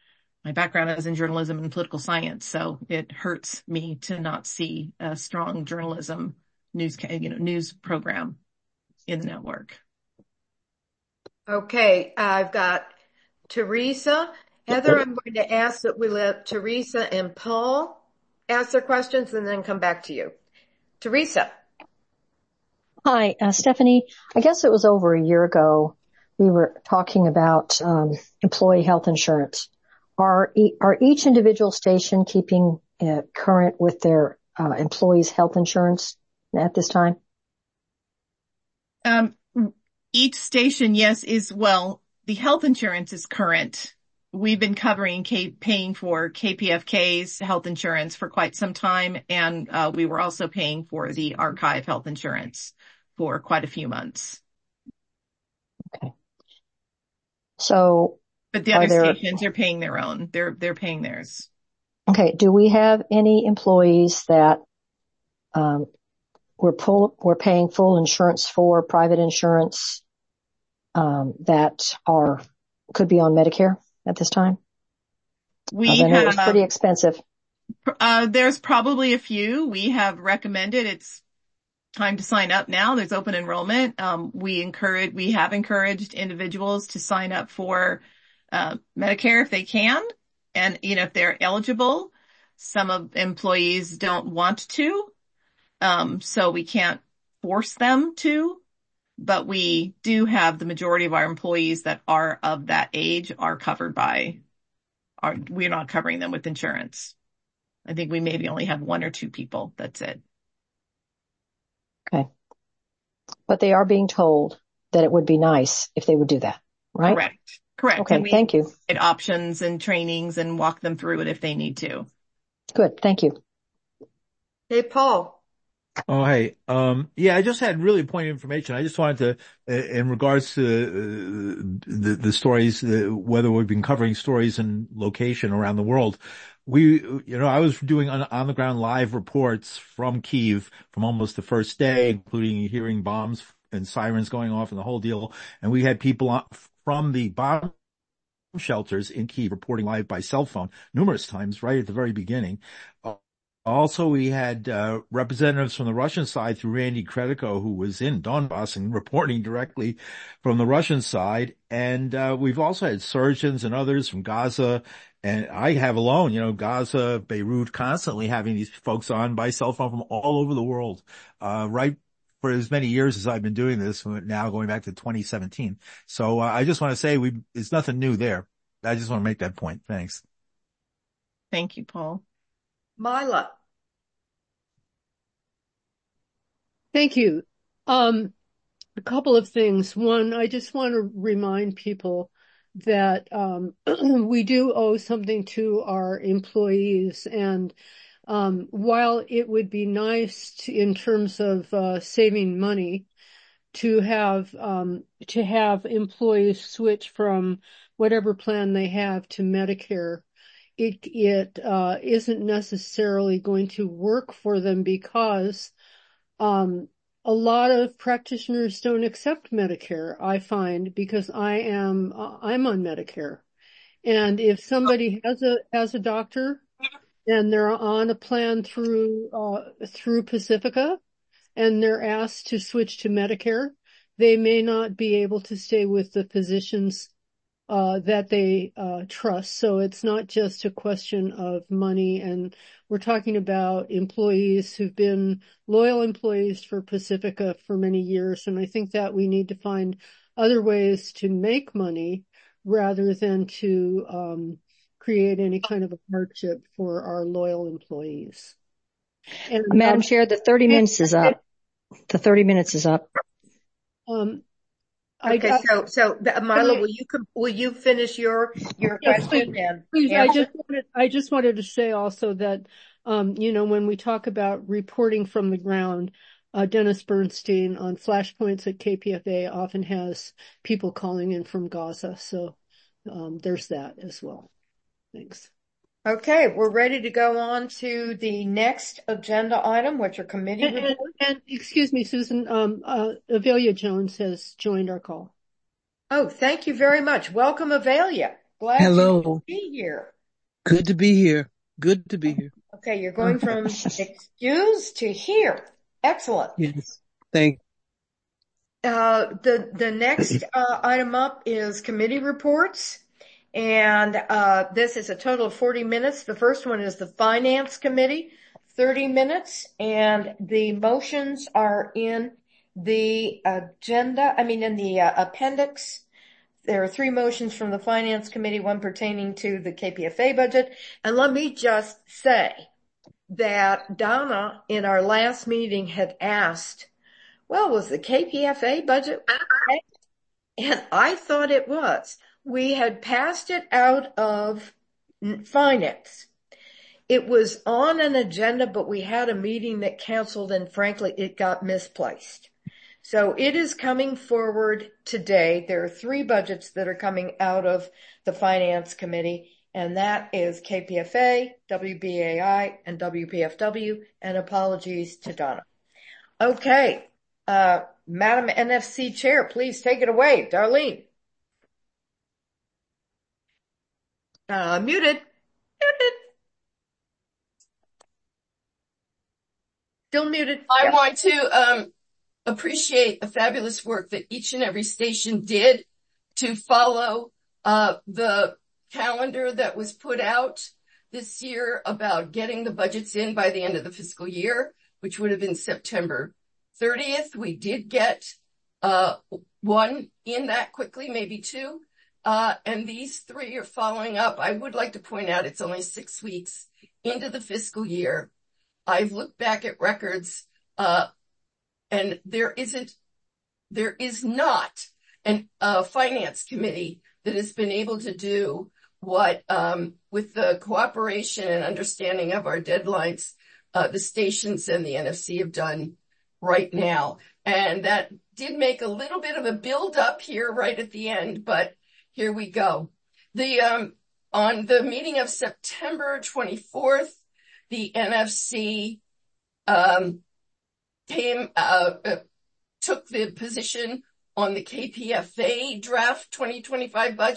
my background is in journalism and political science, so it hurts me to not see a strong journalism news, you know, news program in the network. Okay. I've got Teresa. Heather, I'm going to ask that we let Teresa and Paul ask their questions and then come back to you. Teresa. Hi, uh, Stephanie. I guess it was over a year ago we were talking about um, employee health insurance. Are, e- are each individual station keeping uh, current with their uh, employees' health insurance at this time? Um, each station, yes, is, well, the health insurance is current. We've been covering, K- paying for K P F K's health insurance for quite some time, and uh, we were also paying for the archive health insurance for quite a few months. Okay. So, but the other there... stations are paying their own. They're they're paying theirs. Okay. Do we have any employees that um, we're pull we're paying full insurance for, private insurance um, that are could be on Medicare at this time? We I know have, it was pretty expensive. Uh, there's probably a few. We have recommended it's time to sign up now. There's open enrollment. Um, we encourage, we have encouraged individuals to sign up for, uh, Medicare if they can. And, you know, if they're eligible, some of employees don't want to. Um, so we can't force them to. But we do have the majority of our employees that are of that age are covered by our, we're not covering them with insurance. I think we maybe only have one or two people. That's it. Okay. But they are being told that it would be nice if they would do that, right? Correct. Correct. Okay. And we thank you. provide options and trainings and walk them through it if they need to. Good. Thank you. Hey, Paul. Oh, hey. Um, yeah, I just had really pointed information. I just wanted to, uh, in regards to uh, the, the stories, uh, whether we've been covering stories and location around the world. We, you know, I was doing on, on the ground live reports from Kyiv from almost the first day, including hearing bombs and sirens going off and the whole deal. And we had people on, from the bomb shelters in Kyiv reporting live by cell phone numerous times right at the very beginning. Uh, Also, we had uh, representatives from the Russian side through Randy Krediko, who was in Donbass and reporting directly from the Russian side. And uh, we've also had surgeons and others from Gaza. And I have alone, you know, Gaza, Beirut, constantly having these folks on by cell phone from all over the world, uh, right for as many years as I've been doing this, now going back to twenty seventeen. So uh, I just want to say we it's nothing new there. I just want to make that point. Thanks. Thank you, Paul. Mila. Thank you. Um, a couple of things. One, I just want to remind people that um, we do owe something to our employees. And um, while it would be nice to, in terms of uh, saving money, to have um, to have employees switch from whatever plan they have to Medicare, it it uh, isn't necessarily going to work for them because um, a lot of practitioners don't accept Medicare, I find, because I am uh, I'm on Medicare, and if somebody has a has a doctor and they're on a plan through uh, through Pacifica, and they're asked to switch to Medicare, they may not be able to stay with the physicians uh, that they uh, trust. So it's not just a question of money. And we're talking about employees who've been loyal employees for Pacifica for many years. And I think that we need to find other ways to make money rather than to um, create any kind of a hardship for our loyal employees. And, Madam um, Chair, the thirty minutes is up. The thirty minutes is up. Um, okay, I, so so Mila, will you will you finish your your yes, question? please, And please I answer? just wanted I just wanted to say also that um, you know, when we talk about reporting from the ground, uh, Dennis Bernstein on Flashpoints at K P F A often has people calling in from Gaza, so um, there's that as well. Thanks. Okay, we're ready to go on to the next agenda item, which are committee And, reports. and, and excuse me, Susan, um, uh, Avelia Jones has joined our call. Oh, thank you very much. Welcome, Avelia. Glad Hello. to be here. Good to be here. Good to be here. Okay, you're going from excused to here. Excellent. Yes. Thank Uh, the, the next uh, item up is committee reports. And uh, this is a total of forty minutes. The first one is the Finance Committee, thirty minutes. And the motions are in the agenda, I mean in the uh, appendix. There are three motions from the Finance Committee, one pertaining to the K P F A budget. And let me just say that Donna in our last meeting had asked, well, was the K P F A budget okay? And I thought it was. We had passed it out of finance. It was on an agenda, but we had a meeting that canceled, and frankly, it got misplaced. So it is coming forward today. There are three budgets that are coming out of the Finance Committee, and that is K P F A, W B A I, and W P F W, and apologies to Donna. Okay, uh, Madam N F C Chair, please take it away. Darlene. Uh, muted. Muted. Still muted. I yeah. want to um, appreciate the fabulous work that each and every station did to follow uh, the calendar that was put out this year about getting the budgets in by the end of the fiscal year, which would have been September thirtieth. We did get uh, one in that quickly, maybe two. Uh, and these three are following up. I would like to point out it's only six weeks into the fiscal year. I've looked back at records, uh, and there isn't, there is not an, uh, finance committee that has been able to do what, um, with the cooperation and understanding of our deadlines, uh, the stations and the N F C have done right now. And that did make a little bit of a build up here right at the end, but here we go. The, um, on the meeting of September twenty-fourth, the N F C, um, came, uh, uh, took the position on the K P F A draft twenty twenty-five budget,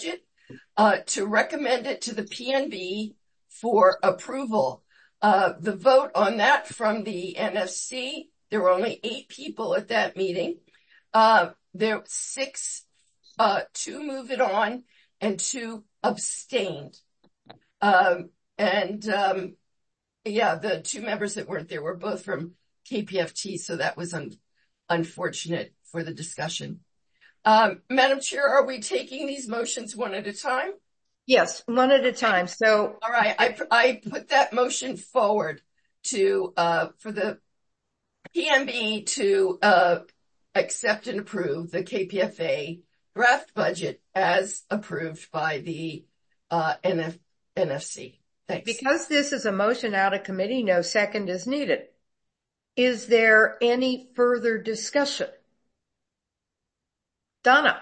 uh, to recommend it to the P N B for approval. Uh, the vote on that from the N F C, there were only eight people at that meeting. Uh, there were six, uh, two move it on and two abstained. Um, and, um, yeah, the two members that weren't there were both from K P F T. So that was un- unfortunate for the discussion. Um, Madam Chair, are we taking these motions one at a time? Yes, one at a time. So, all right, I, I put that motion forward to, uh, for the P M B to, uh, accept and approve the K P F A draft budget as approved by the, uh, N F- N F C. Thanks. Because this is a motion out of committee, no second is needed. Is there any further discussion? Donna.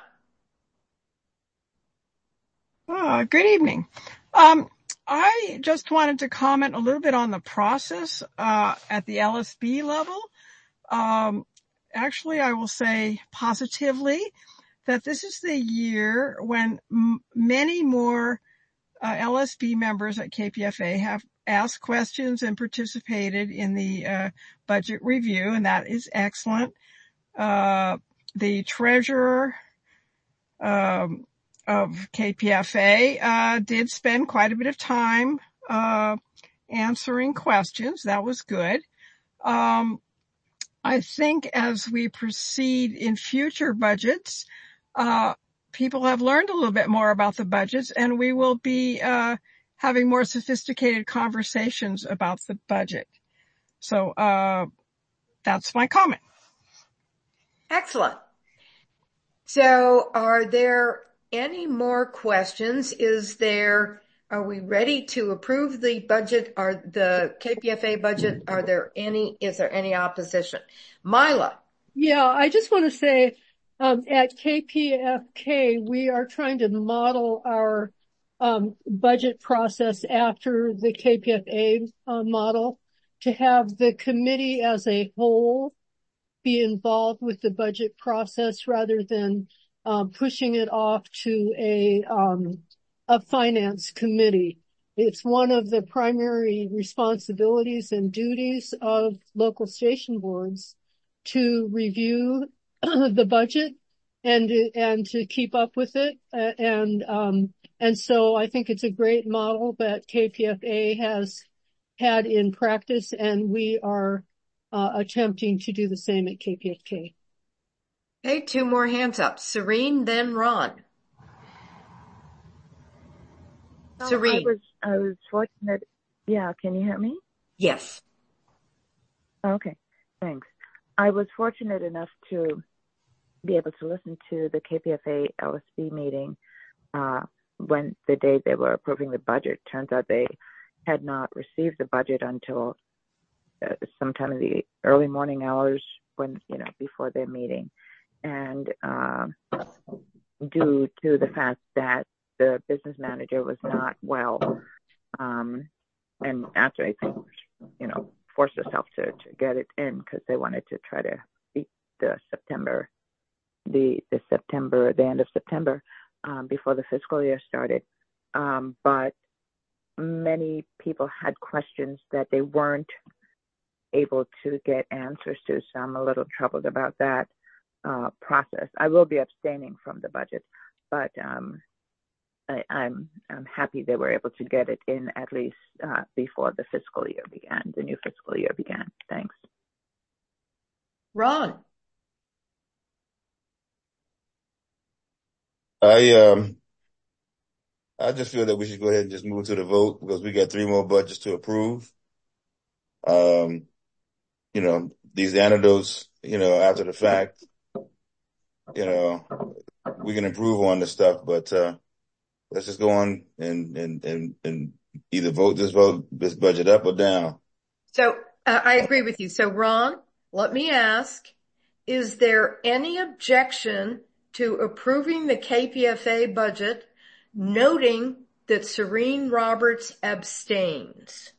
Uh, good evening. Um, I just wanted to comment a little bit on the process uh, at the L S B level. Um, actually, I will say positively that this is the year when m- many more uh, L S B members at K P F A have asked questions and participated in the uh, budget review, and that is excellent. Uh, the treasurer um, of K P F A uh, did spend quite a bit of time uh, answering questions. That was good. Um, I think as we proceed in future budgets, uh, people have learned a little bit more about the budgets, and we will be uh, having more sophisticated conversations about the budget. So uh, that's my comment. Excellent. So are there any more questions? Is there, are we ready to approve the budget or the K P F A budget? Are there any, is there any opposition? Mila. Yeah, I just want to say, um, at K P F K, we are trying to model our, um, budget process after the K P F A uh, model, to have the committee as a whole be involved with the budget process rather than um, pushing it off to a um, a finance committee. It's one of the primary responsibilities and duties of local station boards to review the budget and and to keep up with it. And um, and so I think it's a great model that K P F A has had in practice, and we are Uh, attempting to do the same at K P F K. Okay, two more hands up. Serene, then Ron. Oh, Serene. I was, I was fortunate. Yeah, can you hear me? Yes. Okay, thanks. I was fortunate enough to be able to listen to the K P F A L S B meeting uh, when the day they were approving the budget. Turns out they had not received the budget until Uh, sometime in the early morning hours when, you know, before their meeting. And uh, due to the fact that the business manager was not well, um, and after I think, you know, forced herself to, to get it in because they wanted to try to beat the September, the, the September, the end of September, um, before the fiscal year started. Um, but many people had questions that they weren't able to get answers to, so I'm a little troubled about that uh, process. I will be abstaining from the budget, but um, I, I'm I'm happy they were able to get it in at least uh, before the fiscal year began, the new fiscal year began. Thanks. Ron. I um I just feel that we should go ahead and just move to the vote because we got three more budgets to approve. Um. You know, these anecdotes, you know, after the fact, you know, we can improve on this stuff, but, uh, let's just go on and, and, and, and either vote this vote, this budget up or down. So uh, I agree with you. So Ron, let me ask, is there any objection to approving the K P F A budget, noting that Serene Roberts abstains?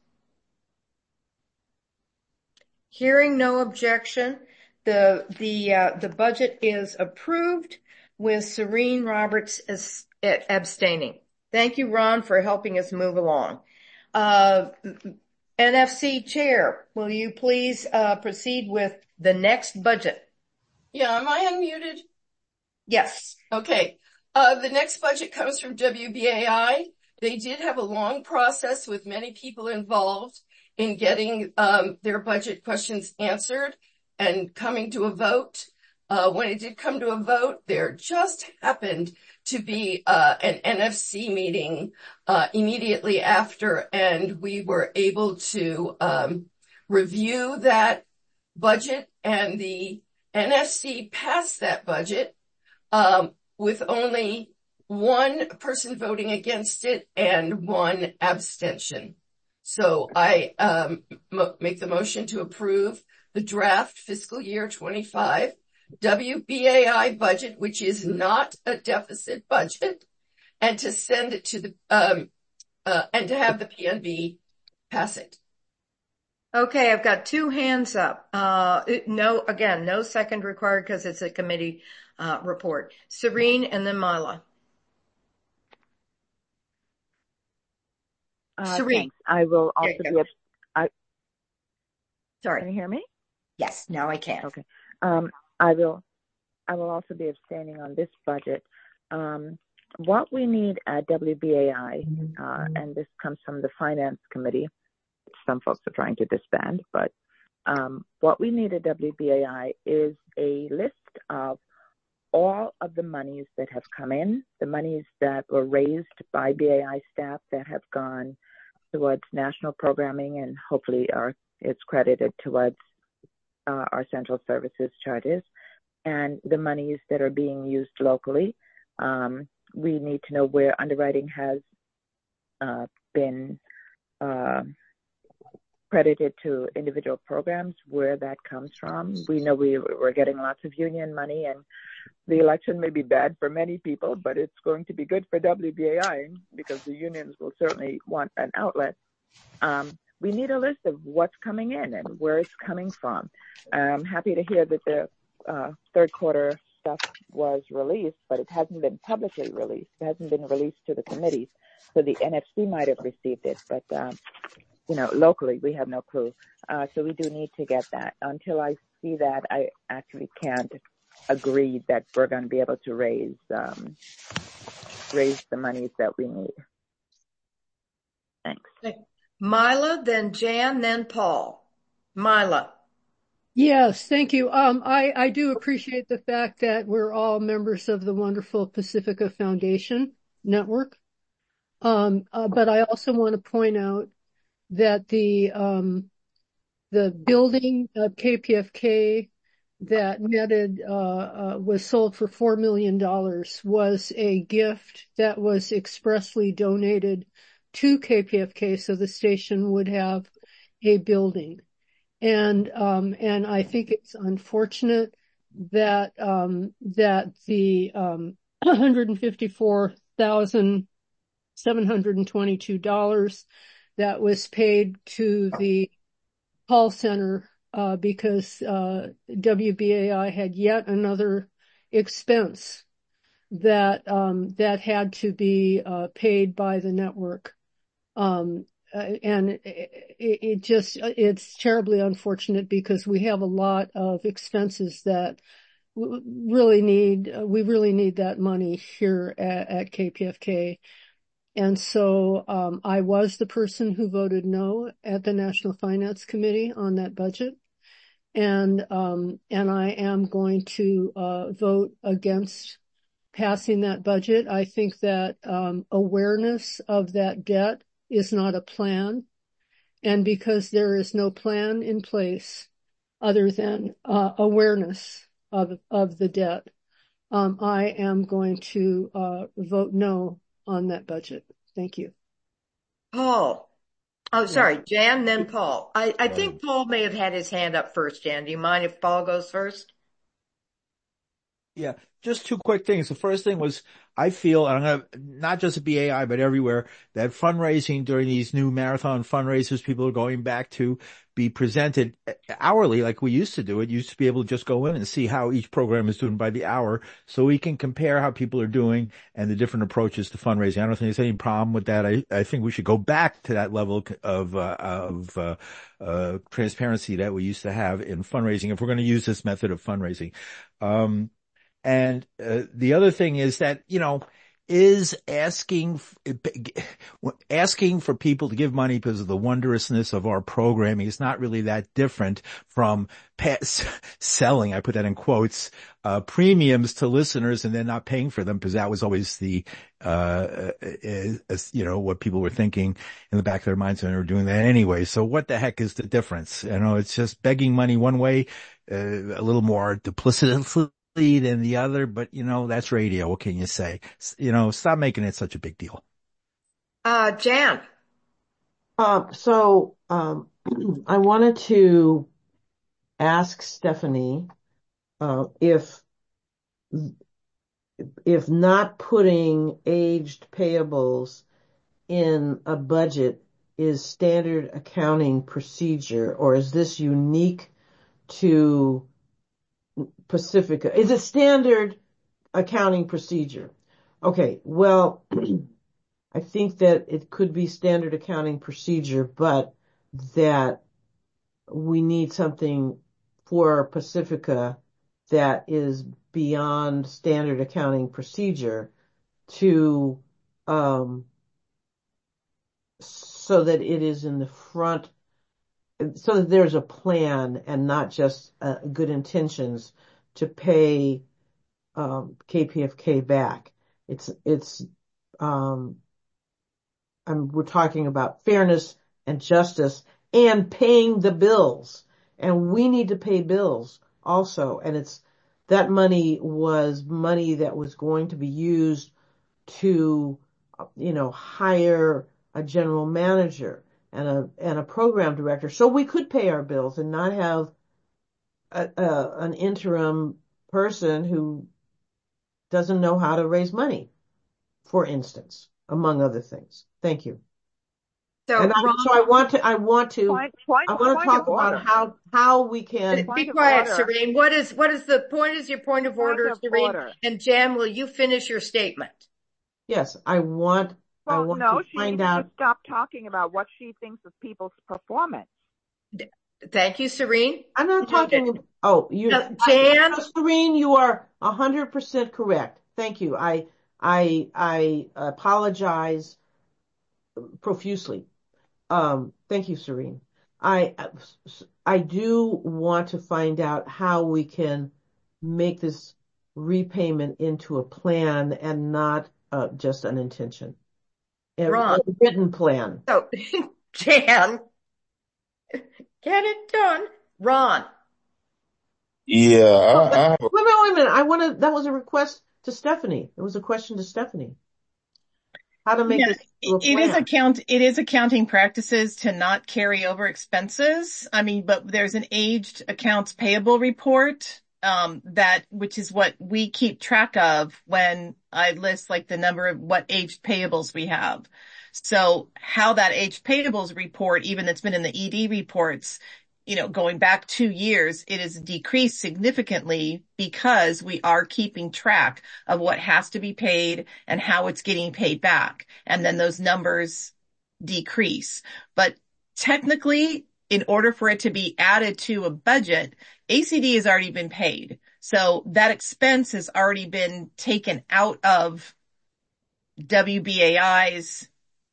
Hearing no objection, the the uh, the budget is approved with Serene Roberts as, abstaining. Thank you, Ron, for helping us move along. Uh, N F C Chair, will you please uh, proceed with the next budget? Yeah, am I unmuted? Yes. Okay. Uh, the next budget comes from W B A I. They did have a long process with many people involved in getting um, their budget questions answered and coming to a vote. Uh, when it did come to a vote, there just happened to be uh, an N F C meeting uh, immediately after, and we were able to um, review that budget, and the N F C passed that budget um, with only one person voting against it and one abstention. So I um, mo- make the motion to approve the draft fiscal year twenty-five W B A I budget, which is not a deficit budget, and to send it to the um, uh, and to have the P N B pass it. Okay, I've got two hands up. Uh, no, again, no second required because it's a committee uh, report. Serene and then Mila. Uh, Serene. Thanks. I will also Yeah, be, ab- I, Sorry. Can you hear me? Yes, now I can. Okay. Um, I will, I will also be abstaining on this budget. Um, what we need at W B A I, uh, and this comes from the Finance Committee, some folks are trying to disband, but um, what we need at W B A I is a list of all of the monies that have come in, the monies that were raised by B A I staff that have gone towards national programming, and hopefully are it's credited towards uh, our central services charges, and the monies that are being used locally. Um, we need to know where underwriting has uh, been uh, credited to individual programs, where that comes from. We know we, we're getting lots of union money, and the election may be bad for many people, but it's going to be good for W B A I because the unions will certainly want an outlet. Um, we need a list of what's coming in and where it's coming from. I'm happy to hear that the uh, third quarter stuff was released, but it hasn't been publicly released. It hasn't been released to the committees. So the N F C might have received it, but um, you know, locally we have no clue. Uh, so we do need to get that. Until I see that, I actually can't agree that we're going to be able to raise um, raise the monies that we need. Thanks. Mila, then Jan, then Paul. Mila. Yes, thank you. Um, I, I do appreciate the fact that we're all members of the wonderful Pacifica Foundation network. Um, uh, but I also want to point out that the, um, the building of K P F K that netted, uh, uh, was sold for four million dollars was a gift that was expressly donated to K P F K so the station would have a building. And, um, and I think it's unfortunate that, um, that the, um, one hundred fifty-four thousand seven hundred twenty-two dollars that was paid to the call center, uh, because, uh, W B A I had yet another expense that, um, that had to be, uh, paid by the network. Um, Uh, and it, it just, it's terribly unfortunate because we have a lot of expenses that really need, we really need that money here at, at K P F K. And so, um, I was the person who voted no at the National Finance Committee on that budget. And, um, and I am going to, uh, vote against passing that budget. I think that, um, awareness of that debt is not a plan. And because there is no plan in place other than uh, awareness of, of the debt, um, I am going to uh, vote no on that budget. Thank you. Paul. Oh, sorry, Jan, then Paul. I, I think Paul may have had his hand up first, Jan. Do you mind if Paul goes first? Yeah, just two quick things. The first thing was, I feel, and I'm gonna, not just at B A I, but everywhere, that fundraising during these new marathon fundraisers people are going back to be presented hourly like we used to do. It used to be able to just go in and see how each program is doing by the hour, so we can compare how people are doing and the different approaches to fundraising. I don't think there's any problem with that. I, I think we should go back to that level of, uh, of, uh, uh, transparency that we used to have in fundraising if we're going to use this method of fundraising. Um, And uh, the other thing is that, you know, is asking asking for people to give money because of the wondrousness of our programming is not really that different from pass, selling, I put that in quotes, uh, premiums to listeners and then not paying for them, because that was always the, uh, uh, you know, what people were thinking in the back of their minds when they were doing that anyway. So what the heck is the difference? You know, it's just begging money one way, uh, a little more duplicitously than the other, but you know, that's radio. What can you say? You know, stop making it such a big deal. Uh, Jan. Uh, so, um, I wanted to ask Stephanie, uh, if, if not putting aged payables in a budget is standard accounting procedure, or is this unique to Pacifica? Is it standard accounting procedure? Okay, well, I think that it could be standard accounting procedure, but that we need something for Pacifica that is beyond standard accounting procedure to, um, so that it is in the front, so that there's a plan and not just uh, good intentions to pay um, K P F K back. It's, it's, um, I'm, we're talking about fairness and justice and paying the bills. And we need to pay bills also. And it's, that money was money that was going to be used to, you know, hire a general manager and a, and a program director. So we could pay our bills and not have a, a, an interim person who doesn't know how to raise money, for instance, among other things. Thank you. So, and I, Ron, so I want to, I want to, point, point, I want to talk about how, how we can. Be quiet, Serene. What is, what is the point is your point of order, of Serene? Order. And Jan, will you finish your statement? Yes, I want, well, I want no, to she find needs out. to stop talking about what she thinks of people's performance. Thank you, Serene. I'm not talking about, oh, you, uh, Jan. I, Serene, you are a hundred percent correct. Thank you. I, I, I apologize profusely. Um, thank you, Serene. I, I do want to find out how we can make this repayment into a plan and not uh, just an intention. A, a written plan. So, Jan, get it done. Ron. Yeah. I, I have a- wait a minute, wait a minute. I want to, that was a request to Stephanie. It was a question to Stephanie. How to make yeah, this into a plan. It is account, it is accounting practices to not carry over expenses. I mean, but there's an aged accounts payable report, um, that, which is what we keep track of when I list like the number of what aged payables we have. So how that aged payables report, even that's been in the E D reports, you know, going back two years, it has decreased significantly because we are keeping track of what has to be paid and how it's getting paid back. And then those numbers decrease. But technically, in order for it to be added to a budget, A C D has already been paid. So that expense has already been taken out of W B A I's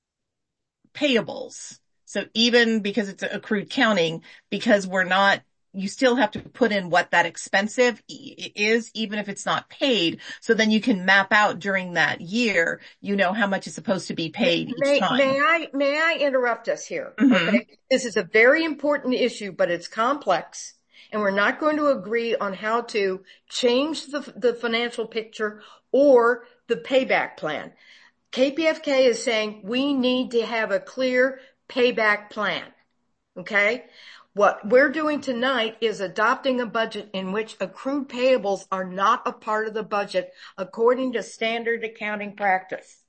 payables. So even because it's accrued counting, because we're not, you still have to put in what that expensive is, even if it's not paid. So then you can map out during that year, you know, how much is supposed to be paid may, each time. May I, may I interrupt us here? Mm-hmm. Okay. This is a very important issue, but it's complex and we're not going to agree on how to change the, the financial picture or the payback plan. K P F K is saying we need to have a clear payback plan. Okay. What we're doing tonight is adopting a budget in which accrued payables are not a part of the budget according to standard accounting practice.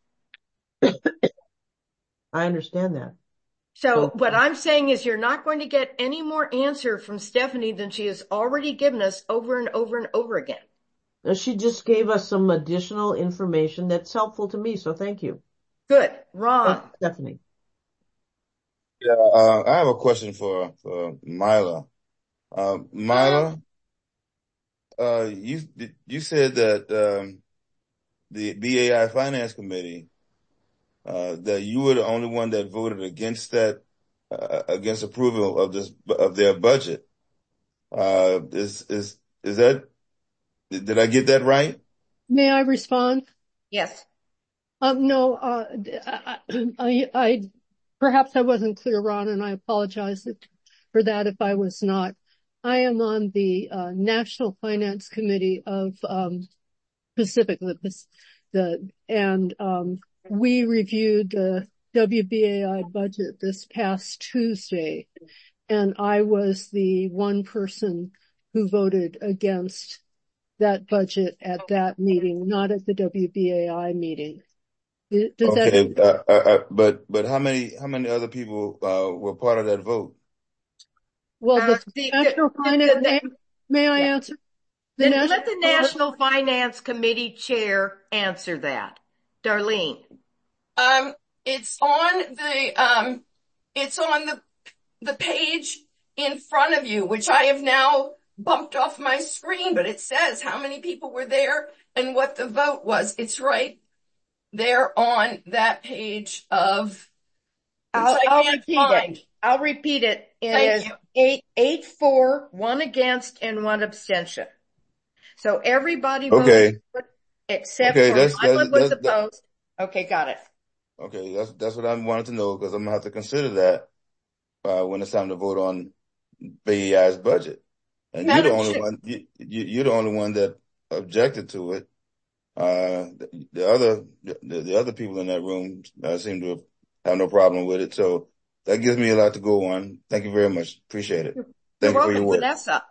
I understand that. So, So what I'm saying is you're not going to get any more answer from Stephanie than she has already given us over and over and over again. she just gave us some additional information that's helpful to me, so thank you. Good. Ron. Thanks, Stephanie. Yeah, uh, I have a question for, for Mila. Uh, Mila, uh, you, you said that, um, the B A I Finance Committee, uh, that you were the only one that voted against that, uh, against approval of this, of their budget. Uh, is, is, is that, did I get that right? May I respond? Yes. Um, no, uh, I, I, I, perhaps I wasn't clear, Ron, and I apologize for that if I was not. I am on the uh, National Finance Committee of um, Pacific, the, the and um, we reviewed the W B A I budget this past Tuesday, and I was the one person who voted against that budget at that meeting, not at the W B A I meeting. Does okay, that... uh, uh, but but how many how many other people uh, were part of that vote? Well, the Uh, the- National the- Finance, the- may, may I yeah. answer? The Then National, let the National Finance Committee chair answer that. Darlene. Um, it's on the, um, it's on the, the page in front of you, which I have now bumped off my screen, but it says how many people were there and what the vote was. It's right there on that page of, I'll, which I I'll can't repeat find. it. I'll repeat it. It Thank is you. eight, eight, four, one against and one abstention. So everybody Okay. voted except Okay, for that's- Mila that's- was that's- that- opposed. Okay, got it. Okay, that's that's what I wanted to know, because I'm gonna have to consider that uh, when it's time to vote on B A I's budget. And you're the Madam only Chair- one. You, you, you're the only one that objected to it. Uh, the, the other the, the other people in that room uh, seem to have no problem with it. So that gives me a lot to go on. Thank you very much. Appreciate it. You're Thank you welcome, for your work. Vanessa.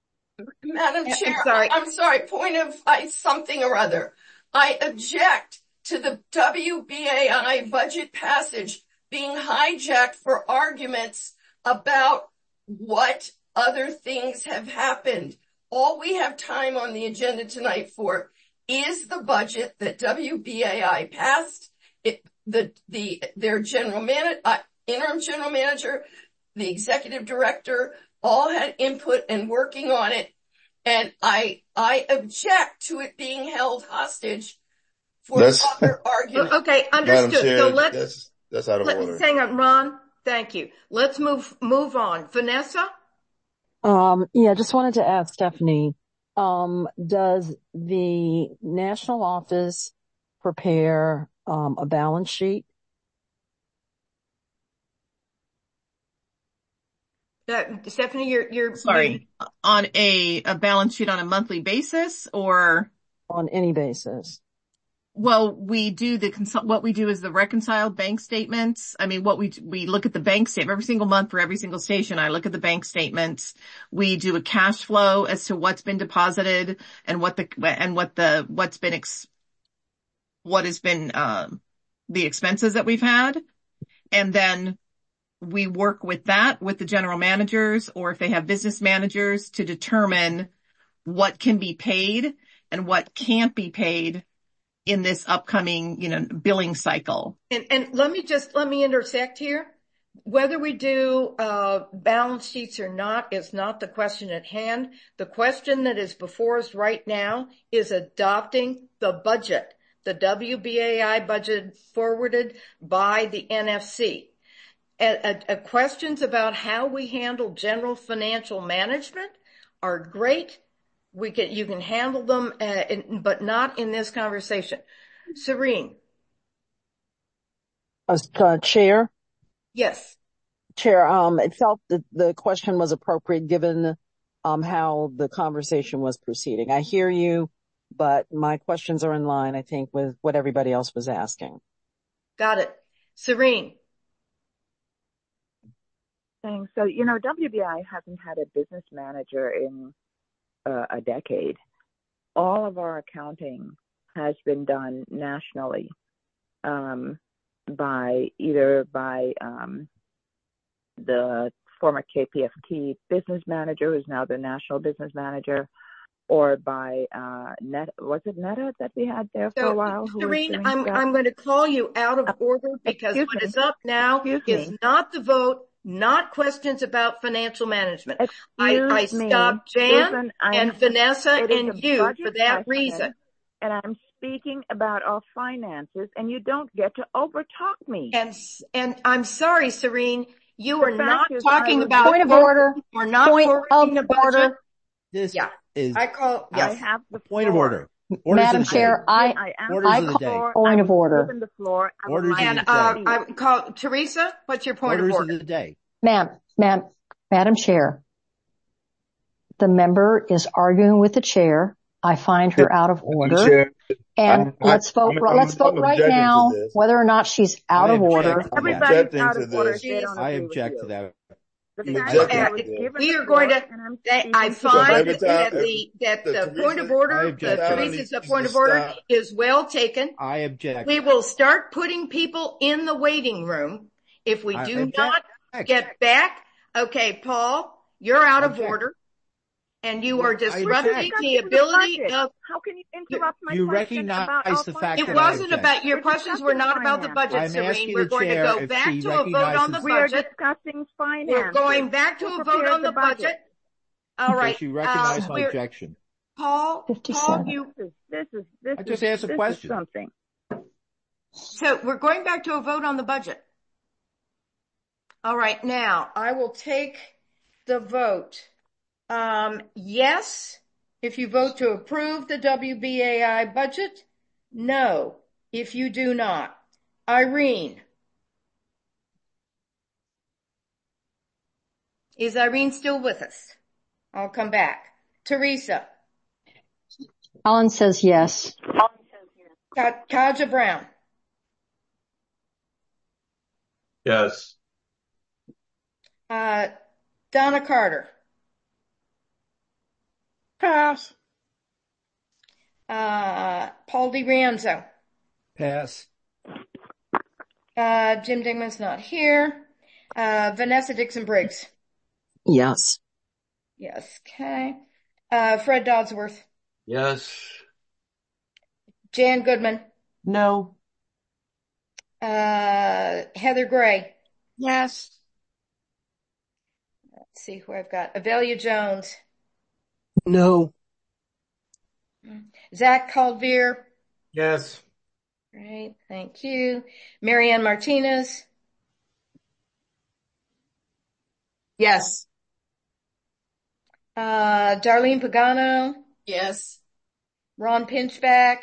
Madam Yeah, I'm Chair, sorry. I'm sorry, point of I, something or other. I object to the W B A I budget passage being hijacked for arguments about what other things have happened. All we have time on the agenda tonight for is the budget that W B A I passed. It, the, the, their general man, uh, interim general manager, the executive director, all had input and working on it. And I, I object to it being held hostage for That's- other arguments. Okay, Madam understood. Chair, So let's, that's that's out of let's order. hang on, Ron. Thank you. Let's move, move on. Vanessa? Um, yeah, just wanted to ask Stephanie, um, does the national office prepare, um, a balance sheet? Uh, Stephanie, you're, you're, Sorry, on a, a balance sheet on a monthly basis or? On any basis. Well, we do the consult, what we do is the reconciled bank statements. I mean, what we, we look at the bank statement every single month for every single station. I look at the bank statements. We do a cash flow as to what's been deposited and what the, and what the, what's been, ex, what has been, um, the expenses that we've had. And then we work with that with the general managers, or if they have business managers, to determine what can be paid and what can't be paid in this upcoming, you know, billing cycle. And, and let me just, let me intersect here. Whether we do, uh, balance sheets or not is not the question at hand. The question that is before us right now is adopting the budget, the W B A I budget forwarded by the N F C. A, a, a questions about how we handle general financial management are great. We can, you can handle them, uh, in, but not in this conversation. Serene. Uh, uh, Chair? Yes. Chair, um, it felt that the question was appropriate given, um, how the conversation was proceeding. I hear you, but my questions are in line, I think, with what everybody else was asking. Got it. Serene. saying, so, you know, W B I hasn't had a business manager in uh, a decade. All of our accounting has been done nationally um, by either by um, the former K P F T business manager, who's now the national business manager, or by uh, Net. Was it Netta that we had there for So, a while? Who was Serene, doing I'm stuff? I'm going to call you out of order because Excuse what me. is up now Excuse is me. not the vote, not questions about financial management. I, I Excuse me, stopped Jan Susan. I and Vanessa It is and a you budget for that session, reason. and I'm speaking about our finances, and you don't get to overtalk me. And and I'm sorry, Serene, you The are fact not is, I talking was about Point of order. We're not Point forwarding of a budget. order. This Yeah, is I call I yes. have the point of floor. order. Orders Madam of the day. Chair, I, I asked Orders I of the the day. floor. point I of was order. given the floor. I would Orders like of And the to uh, day. speak. I call Teresa. What's your point Orders of of order? the day. Ma'am, ma'am, Madam Chair, the member is arguing with the chair. I find her out of order. Chair, And I, I, let's vote, I'm, I'm, let's vote I'm right objecting now to this. whether or not she's out I of order. object to I'm that. Everybody's objecting out to of order if this. they don't I agree object with to you. that. The I'm fact objecting is, I Uh, was to this. given we the are going floor, to. and I'm That I speaking to So find every the time, that every, the that the the Teresa, point of I order, object the to Tyler that. Teresa's needs point to of order stop. is well taken. I object. We will start putting people in the waiting room if we I do object. not get back. Okay, Paul, you're out of Object. order, and you Well, are I disrupting object. the ability budget. of. How can you interrupt my You question about our recognize the fact It that finances? I wasn't object. about your We're questions were discussing not about the budget, finances. I'm Serene. asking We're the going to chair go if back she to a vote on the recognizes. We are budget. discussing We're finances. going back to Who a vote prepared on the the budget? budget. All Does right. she Uh, recognize my we're objection? Paul. Paul, fifty-seven. you. This is this is this I just is asked a this question. is something. So we're going back to a vote on the budget. All right. Now I will take the vote. Um, yes, if you vote to approve the W B A I budget. No, if you do not. Irene. Is Irene still with us? I'll come back. Teresa. Alan says yes. Ka- Kaja Brown. Yes. Uh, Donna Carter. Pass. Uh, Paul DiRienzo. Pass. Uh, Jim Dingman's not here. Uh, Vanessa Dixon Briggs. Yes. Yes. Okay. Uh, Fred Dodsworth. Yes. Jan Goodman. No. Uh, Heather Gray. Yes. Let's see who I've got. Avelia Jones. No. Zach Calvier. Yes. Great. Thank you. Marianne Martinez. Yes. Uh, Darlene Pagano. Yes. Ron Pinchback.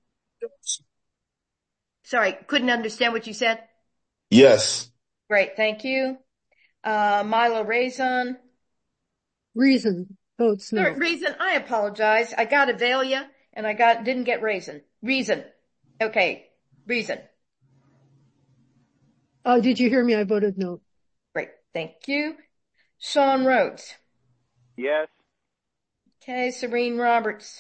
Sorry, couldn't understand what you said. Yes. Great. Thank you. Uh, Milo Raison. Reason votes no. Sorry, Reason, I apologize. I got Avelia and I got, didn't get Raisin. Reason. Okay. Reason. Oh, did you hear me? I voted no. Great. Thank you. Sean Rhodes. Yes. Okay. Serene Roberts.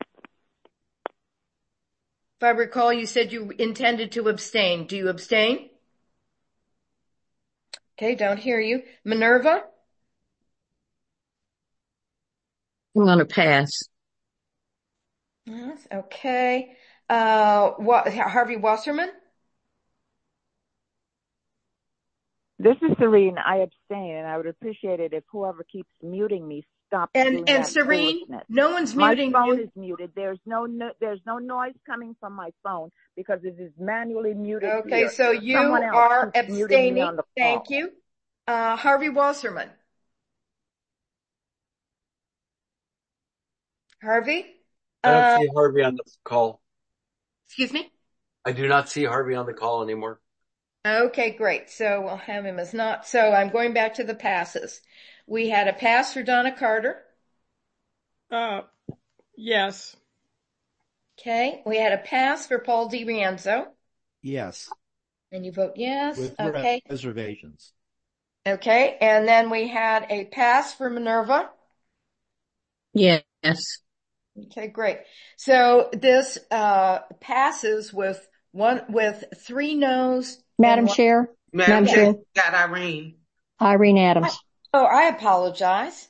If I recall, you said you intended to abstain. Do you abstain? Okay. Don't hear you. Minerva. I'm going to pass. Yes, okay. Uh, what, Harvey Wasserman? This is Serene. I abstain, and I would appreciate it if whoever keeps muting me stops And doing and that Serene, foolishness. no one's My muting phone you. is muted. There's no, no there's no noise coming from my phone because it is manually muted Okay, here. so you Someone else are keeps muting me abstaining. on the Thank call. you. Uh, Harvey Wasserman. Harvey? I don't Uh, see Harvey on the call. excuse me? I do not see Harvey on the call anymore. Okay, great. So we'll have him as not. So I'm going back to the passes. We had a pass for Donna Carter. Uh, yes. Okay. We had a pass for Paul DiRienzo. Yes. And you vote yes. With Okay. reservations. Okay, and then we had a pass for Minerva. Yes. Okay, great. So this uh passes with one with three noes. Madam one... Chair. Madam Chair, got Irene. Irene Adams. Oh, I apologize.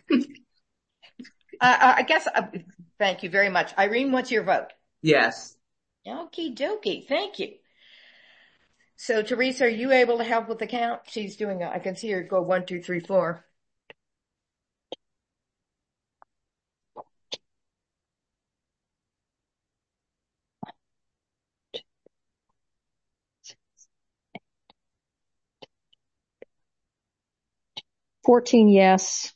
I, I guess, uh, thank you very much. Irene, what's your vote? Yes. Okie dokie. Thank you. So, Teresa, are you able to help with the count? She's doing, a, I can see her go one, two, three, four. fourteen yes.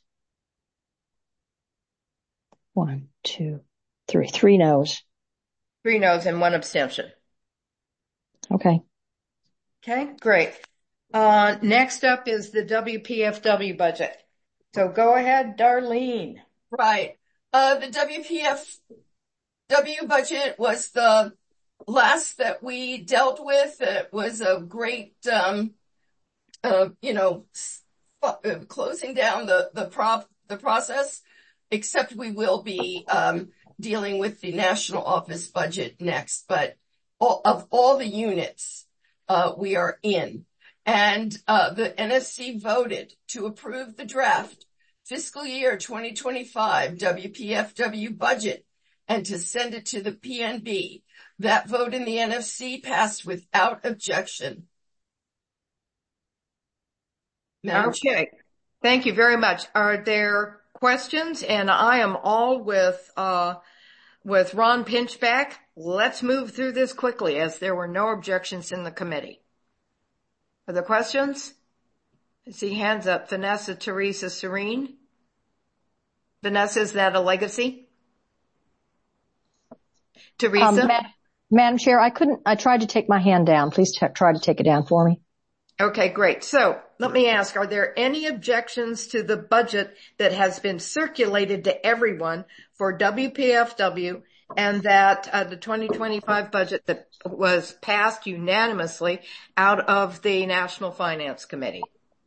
One, two, three. Three no's. Three no's and one abstention. Okay. Okay, great. Uh, next up is the W P F W budget. So go ahead, Darlene. Right. Uh, the W P F W budget was the last that we dealt with. It was a great, um, uh, you know, uh, closing down the, the prop, the process, except we will be, um, dealing with the national office budget next. But all, of all the units, uh, we are in. And, uh, the N F C voted to approve the draft fiscal year twenty twenty-five W P F W budget and to send it to the P N B. That vote in the N F C passed without objection. Okay. Thank you very much. Are there questions? And I am all with, uh, with Ron Pinchback. Let's move through this quickly as there were no objections in the committee. Are there questions? I see hands up. Vanessa, Teresa, Serene. Vanessa, is that a legacy? Teresa? Um, Ma- Madam Chair, I couldn't, I tried to take my hand down. Please t- try to take it down for me. Okay, great. So let me ask, are there any objections to the budget that has been circulated to everyone for W P F W and that uh, the twenty twenty-five budget that was passed unanimously out of the National Finance Committee?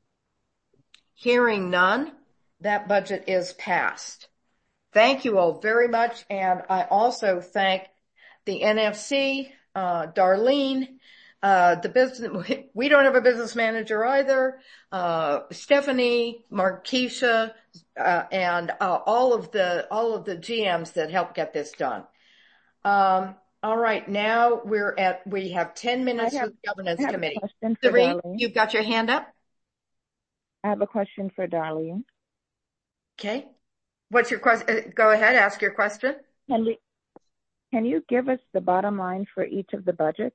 Hearing none, that budget is passed. Thank you all very much. And I also thank the N F C, uh, Darlene, Uh, the business, we don't have a business manager either. Uh, Stephanie, Markeisha, uh, and, uh, all of the, all of the G Ms that helped get this done. Um, all right. Now we're at, we have ten minutes have, with the governance committee. Serene, you've got your hand up. I have a question for Darlene. Okay. What's your question? Go ahead. Ask your question. Can we, can you give us the bottom line for each of the budgets?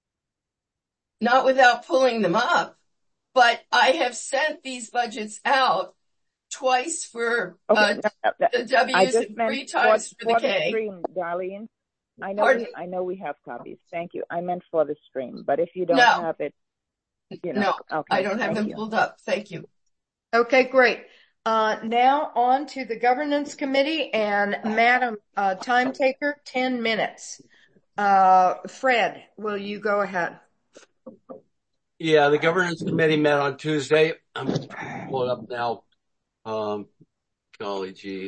Not without pulling them up, but I have sent these budgets out twice for okay, uh, no, no, the W's and three times for, for the K. The stream, Darlene. I know, we, I know we have copies. Thank you. I meant for the stream, but if you don't no. have it, you know. No, okay, I don't have them you. pulled up. Thank you. Okay, great. Uh, now on to the governance committee and Madam uh, Time Taker, ten minutes. Uh, Fred, will you go ahead? Yeah, the governance committee met on Tuesday. I'm going to pull it up now. Um, golly gee.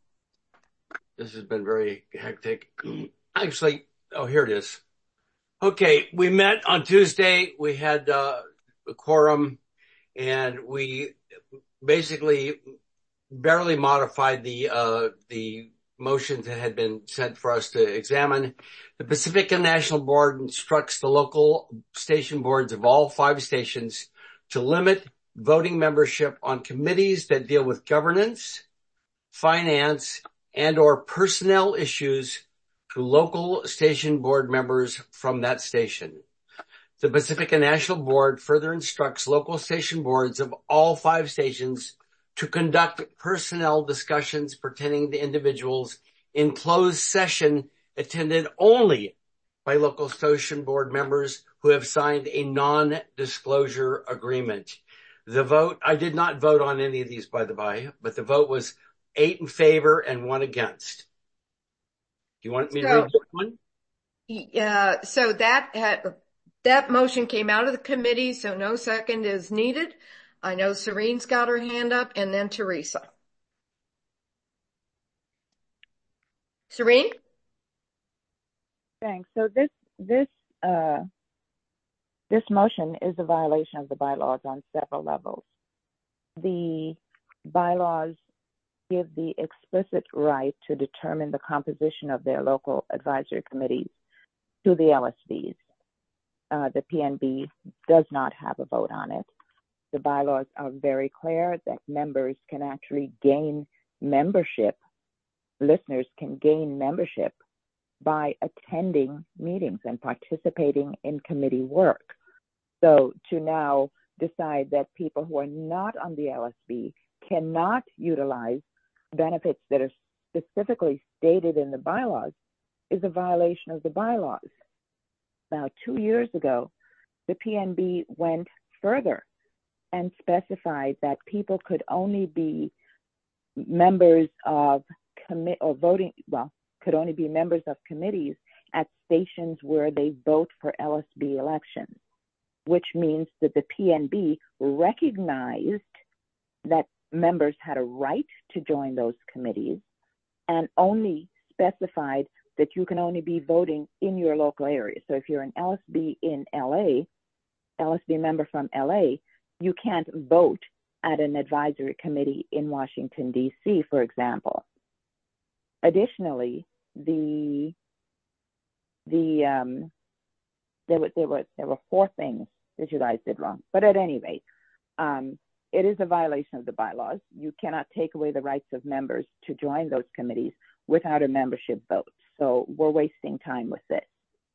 This has been very hectic. Actually, oh, here it is. Okay, we met on Tuesday. We had uh, a quorum, and we basically barely modified the uh, the motions that had been sent for us to examine. The Pacifica National Board instructs the local station boards of all five stations to limit voting membership on committees that deal with governance, finance, and or personnel issues to local station board members from that station. The Pacifica National Board further instructs local station boards of all five stations to conduct personnel discussions pertaining to individuals in closed session attended only by local station board members who have signed a non-disclosure agreement. The vote, I did not vote on any of these, by the by, but the vote was eight in favor and one against. Do you want me to so, read this one? Yeah, so that had, that motion came out of the committee, so no second is needed. I know Serene's got her hand up, and then Teresa. Serene? Thanks. So this this uh, this motion is a violation of the bylaws on several levels. The bylaws give the explicit right to determine the composition of their local advisory committees to the L S Bs. Uh, the P N B does not have a vote on it. The bylaws are very clear that members can actually gain membership, listeners can gain membership by attending meetings and participating in committee work. So to now decide that people who are not on the L S B cannot utilize benefits that are specifically stated in the bylaws is a violation of the bylaws. Now, two years ago, the P N B went further and specified that people could only be members of commit or voting, well, could only be members of committees at stations where they vote for L S B elections, which means that the P N B recognized that members had a right to join those committees and only specified that you can only be voting in your local area. So if you're an L S B in L A, L S B member from L A, you can't vote at an advisory committee in Washington, D C, for example. Additionally, the the um, there were there were there were four things that you guys did wrong. But at any rate, um, it is a violation of the bylaws. You cannot take away the rights of members to join those committees without a membership vote. So we're wasting time with this.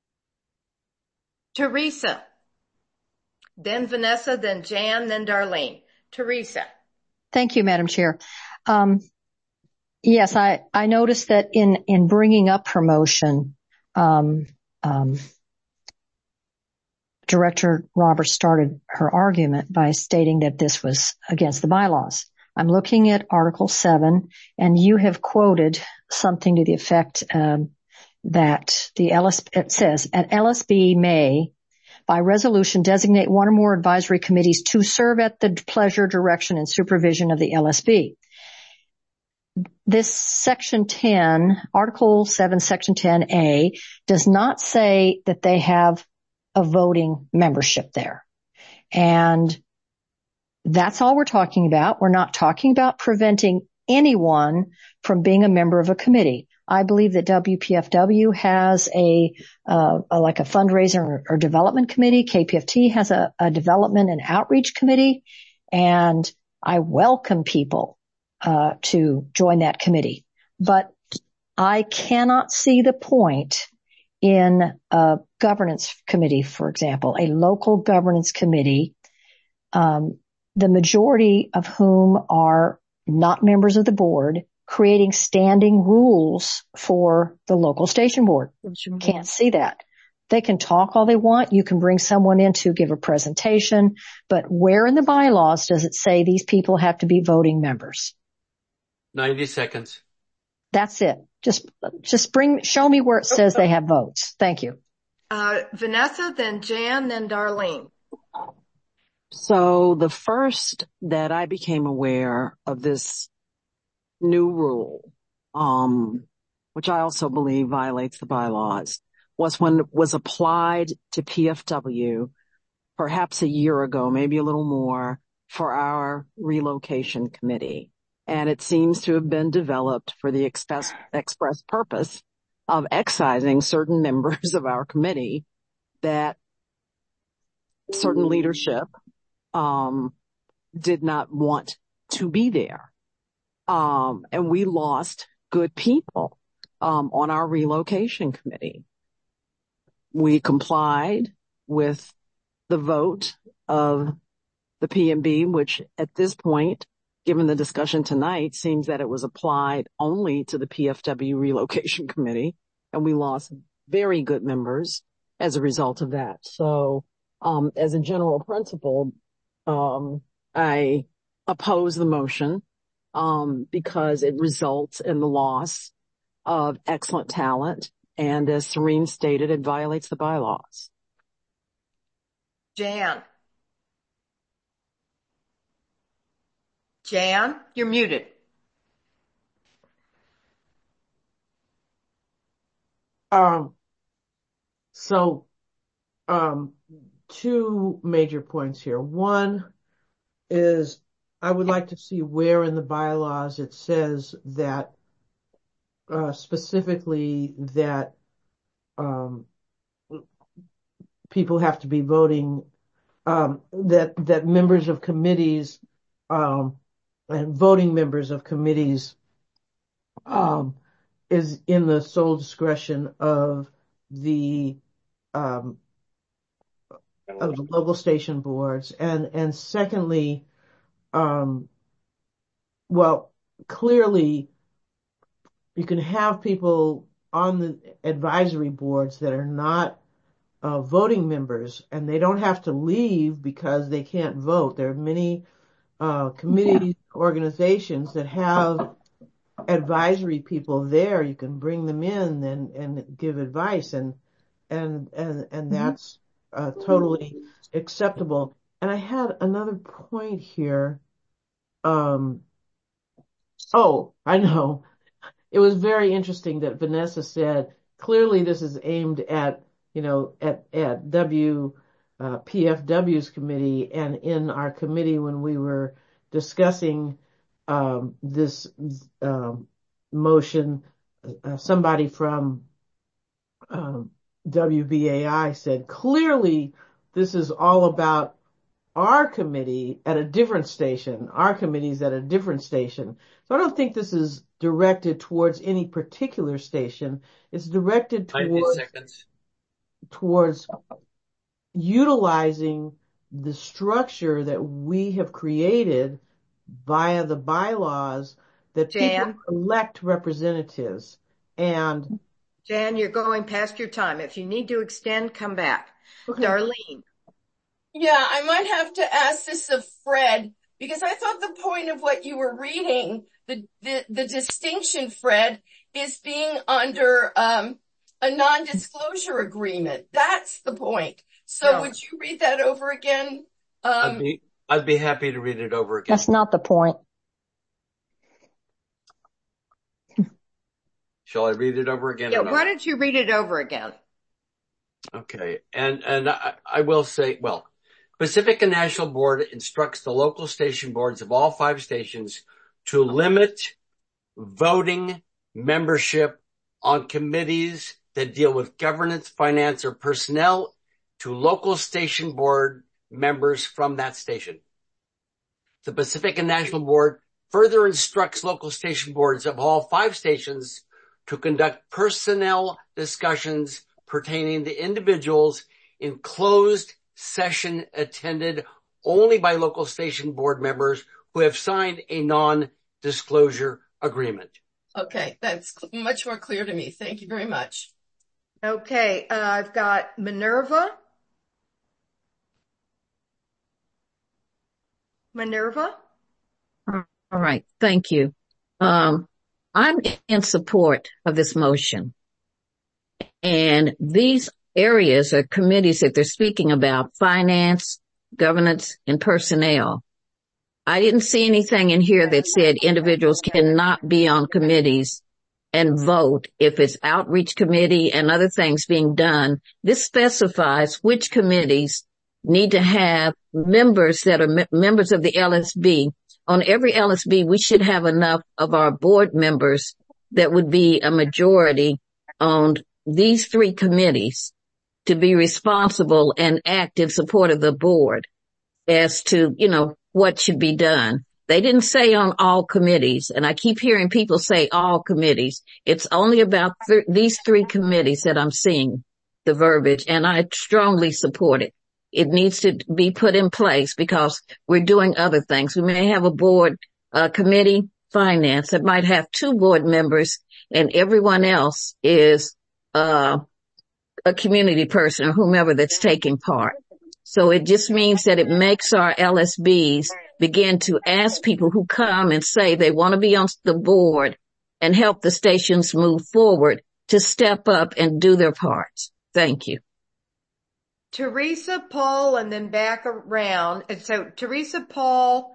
Teresa, then Vanessa, then Jan, then Darlene. Teresa. Thank you, Madam Chair. Um, yes, I, I noticed that in, in bringing up her motion, um, um, Director Roberts started her argument by stating that this was against the bylaws. I'm looking at Article seven, and you have quoted something to the effect um, that the L S, it says, an L S B may, by resolution, designate one or more advisory committees to serve at the pleasure, direction, and supervision of the L S B. This Section ten, Article seven, Section ten A, does not say that they have a voting membership there. And that's all we're talking about. We're not talking about preventing anyone from being a member of a committee. I believe that W P F W has a, uh, a like a fundraiser or, or development committee. K P F T has a, a development and outreach committee, and I welcome people uh, to join that committee. But I cannot see the point in a governance committee, for example, a local governance committee, um, the majority of whom are not members of the board, creating standing rules for the local station board. Can't see that. They can talk all they want. You can bring someone in to give a presentation, but where in the bylaws does it say these people have to be voting members? ninety seconds. That's it. Just, just bring, show me where it says they have votes. Thank you. Uh, Vanessa, then Jan, then Darlene. So the first that I became aware of this new rule, um, which I also believe violates the bylaws, was when it was applied to P F W perhaps a year ago, maybe a little more, for our relocation committee. And it seems to have been developed for the express, express purpose of excising certain members of our committee that certain leadership um did not want to be there. Um and we lost good people um on our relocation committee. We complied with the vote of the P N B, which at this point, given the discussion tonight, seems that it was applied only to the P F W relocation committee, and we lost very good members as a result of that. So um as a general principle, um I oppose the motion um because it results in the loss of excellent talent, and as Serene stated, it violates the bylaws. Jan. Jan, you're muted. Um, so, um, two major points here. One is I would like to see where in the bylaws it says that, uh, specifically that, um, people have to be voting, um, that, that members of committees, um, and voting members of committees, um, is in the sole discretion of the, um, of the local station boards. And, and secondly, um, well, clearly you can have people on the advisory boards that are not uh, voting members, and they don't have to leave because they can't vote. There are many uh, committees, organizations that have advisory people there. You can bring them in and, and give advice, and and and and that's uh, totally acceptable. And I had another point here. Um, oh, I know. It was very interesting that Vanessa said, clearly this is aimed at, you know, at, at W, uh, P F W's committee, and in our committee when we were discussing, um, this, um, motion, uh, somebody from, um, W B A I said, clearly this is all about our committee at a different station. Our committee's at a different station. So I don't think this is directed towards any particular station. It's directed towards, towards utilizing the structure that we have created via the bylaws that Jan, people elect representatives. And Jan, you're going past your time. If you need to extend, come back. Okay. Darlene. Yeah, I might have to ask this of Fred, because I thought the point of what you were reading, the, the, the distinction, Fred, is being under, um, a non-disclosure agreement. That's the point. So no. Would you read that over again? Um, I'd be, I'd be happy to read it over again. That's not the point. Shall I read it over again? Yeah, why don't you read it over again? Okay. And, and I, I will say, well, Pacifica National Board instructs the local station boards of all five stations to limit voting membership on committees that deal with governance, finance, or personnel to local station board members from that station. The Pacifica National Board further instructs local station boards of all five stations to conduct personnel discussions pertaining to individuals in closed session attended only by local station board members who have signed a non-disclosure agreement. Okay, that's much more clear to me. Thank you very much. Okay, uh, I've got Minerva. Minerva? All right, thank you. Um, I'm in support of this motion. And these areas or committees that they're speaking about, finance, governance, and personnel. I didn't see anything in here that said individuals cannot be on committees and vote if it's outreach committee and other things being done. This specifies which committees need to have members that are me- members of the L S B. On every L S B, we should have enough of our board members that would be a majority on these three committees to be responsible and act in support of the board as to, you know, what should be done. They didn't say on all committees, and I keep hearing people say all committees. It's only about th- these three committees that I'm seeing the verbiage, and I strongly support it. It needs to be put in place because we're doing other things. We may have a board, uh, committee, finance, that might have two board members, and everyone else is, uh, a community person or whomever that's taking part. So it just means that it makes our L S Bs begin to ask people who come and say they want to be on the board and help the stations move forward to step up and do their parts. Thank you. Teresa, Paul, and then back around. And so Teresa, Paul,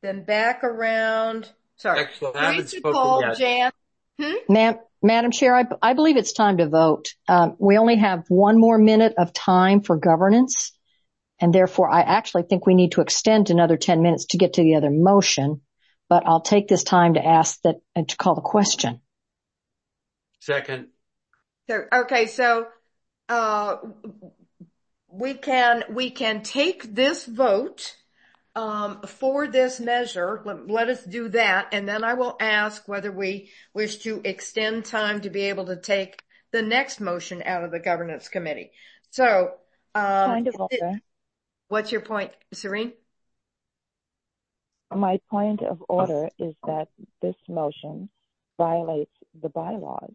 then back around, sorry, Actually, I haven't Teresa, spoken Paul, yet. Jan. Hmm? Ma- Madam Chair, I, I believe it's time to vote. Um, we only have one more minute of time for governance, and therefore I actually think we need to extend another ten minutes to get to the other motion, but I'll take this time to ask that, uh, to call the question. Second. So, okay, so, uh, we can, we can take this vote, um, for this measure. Let, let us do that. And then I will ask whether we wish to extend time to be able to take the next motion out of the governance committee. So, um, Point of order. What's your point, Serene? My point of order is that this motion violates the bylaws.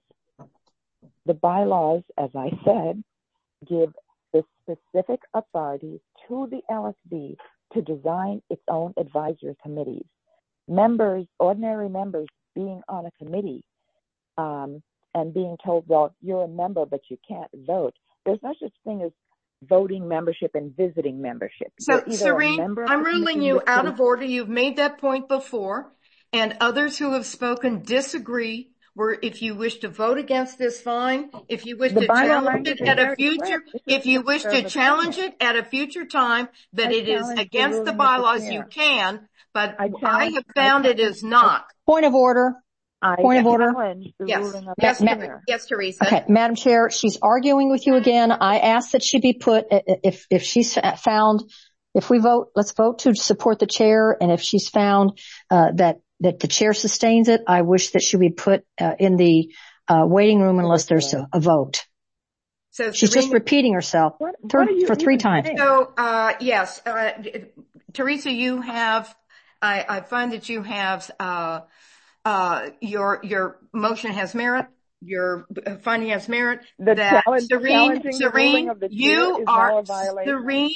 The bylaws, as I said, give the specific authority to the L S B to design its own advisory committees. Members, ordinary members being on a committee um, and being told, well, you're a member, but you can't vote. There's no such thing as voting membership and visiting membership. So, Serene, I'm ruling you out of order. You've made that point before, and others who have spoken disagree. Where if you wish to vote against this, fine. If you wish to challenge it at a future, if you wish to challenge it at a future time, that it is against the bylaws, you can. But I have found it is not. Point of order. Point of order. Yes, yes, yes, Teresa. Okay, Madam Chair, she's arguing with you again. I ask that she be put, if, if she's found, if we vote, let's vote to support the chair. And if she's found, uh, that, that the chair sustains it, I wish that she be put, uh, in the, uh, waiting room unless there's a, a vote. So she's Serena, just repeating herself what, what for three times. So, uh, yes, uh, Teresa, you have, I, I find that you have, uh, Uh, your, your motion has merit, your finding has merit, the that challenge, Serene, Serene, you are, Serene,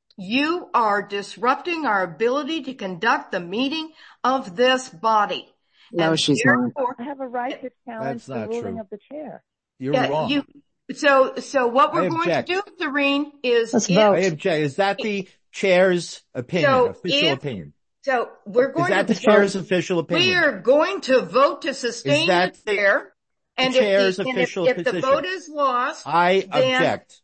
you are disrupting our ability to conduct the meeting of this body. No, and she's not. I have a right to challenge the ruling true. of the chair. You're yeah, wrong. You, so, so what we're I going object. to do, Serene, is Let's if, vote. I object. Is that the chair's opinion, so official if, opinion? So we're going Is that to the chair's official opinion? We are going to vote to sustain the chair. And if, the, and if, if the vote is lost, I then, object.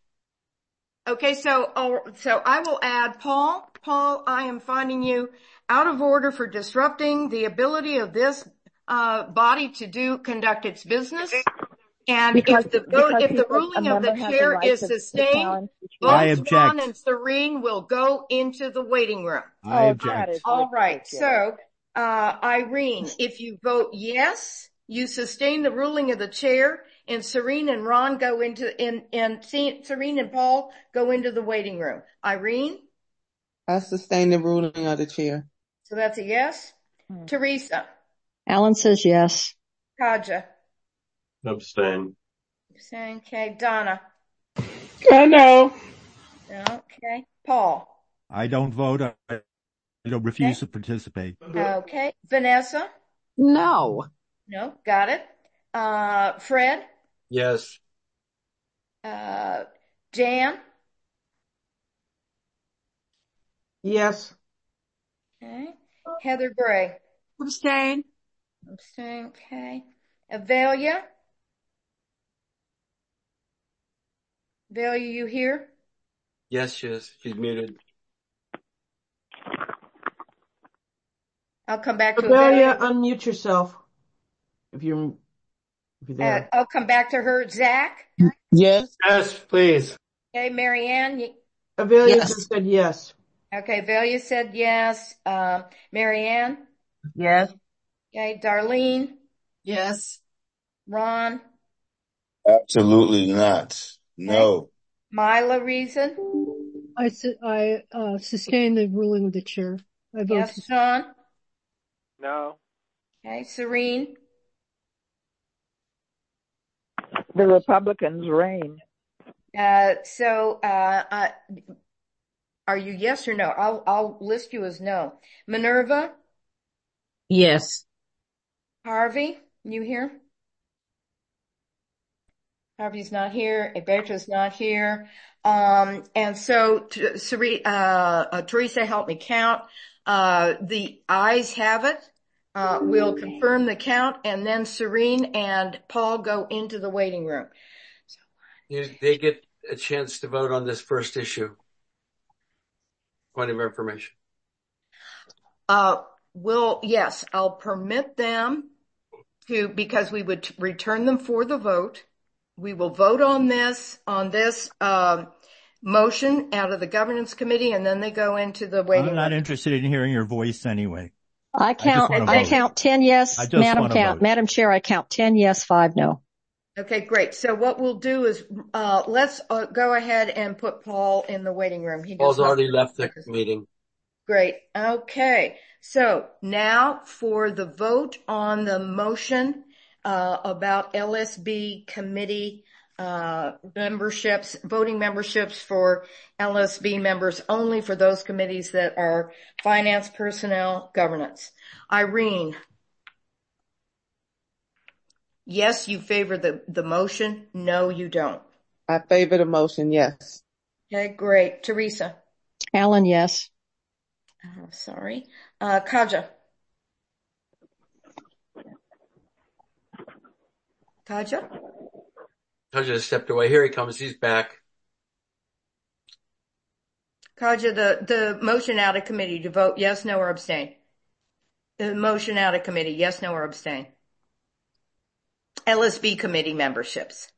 Okay, so uh, so I will add Paul. Paul, I am finding you out of order for disrupting the ability of this uh, body to do conduct its business. And because, if the vote, if the said, ruling of the chair right is to, sustained, to both Ron and Serene will go into the waiting room. I object. All right. So, uh, Irene, if you vote yes, you sustain the ruling of the chair, and Serene and Ron go into, and, and Serene and Paul go into the waiting room. Irene? I sustain the ruling of the chair. So that's a yes. Hmm. Teresa? Alan says yes. Kaja? Abstain. Abstain. Okay. Donna? I know. Okay. Paul? I don't vote. I, I don't refuse okay. to participate. Okay. Vanessa? No. No. Got it. Uh, Fred? Yes. Uh, Jan? Yes. Okay. Heather Gray? Abstain. Abstain. Okay. Avelia? Avelia, you here? Yes, she is. She's muted. I'll come back to Avelia. Avelia. Unmute yourself. If you're, if you're there. Uh, I'll come back to her. Zach? Yes. Yes, please. Okay, Marianne? You... Avelia yes. just said yes. Okay, Avelia said yes. Um, Marianne? Yes. Okay, Darlene? Yes. Ron? Absolutely not. No. Okay. Mila, reason? I, su- I uh, sustain the ruling of the chair. I vote. Yes, Sean? No. Okay, Serene? The Republicans reign. Uh, so, uh, uh, are you yes or no? I'll, I'll list you as no. Minerva? Yes. Harvey, you here? Harvey's not here. Alberto's not here. Um, and so, uh, uh, Teresa, help me count. Uh, the ayes have it. Uh, we'll confirm the count, and then Serene and Paul go into the waiting room. They get a chance to vote on this first issue. Point of information. Uh, will, yes, I'll permit them to, because we would return them for the vote. We will vote on this, on this, um, motion out of the governance committee, and then they go into the waiting room. I'm not interested in hearing your voice anyway. I count, I, I count ten yes, Madam count, Madam Chair, I count ten yes, five no. Okay, great. So what we'll do is, uh, let's uh, go ahead and put Paul in the waiting room. He Paul's already left the meeting. Great. Okay. So now for the vote on the motion, uh, about L S B committee, uh, memberships, voting memberships for L S B members only for those committees that are finance, personnel, governance. Irene. Yes, you favor the, the motion. No, you don't. I favor the motion, yes. Okay, great. Teresa. Alan, yes. Uh, sorry. Uh, Kaja. Kaja? Kaja stepped away. Here he comes. He's back. Kaja, the, the motion out of committee to vote yes, no, or abstain. The motion out of committee, yes, no, or abstain. L S B committee memberships.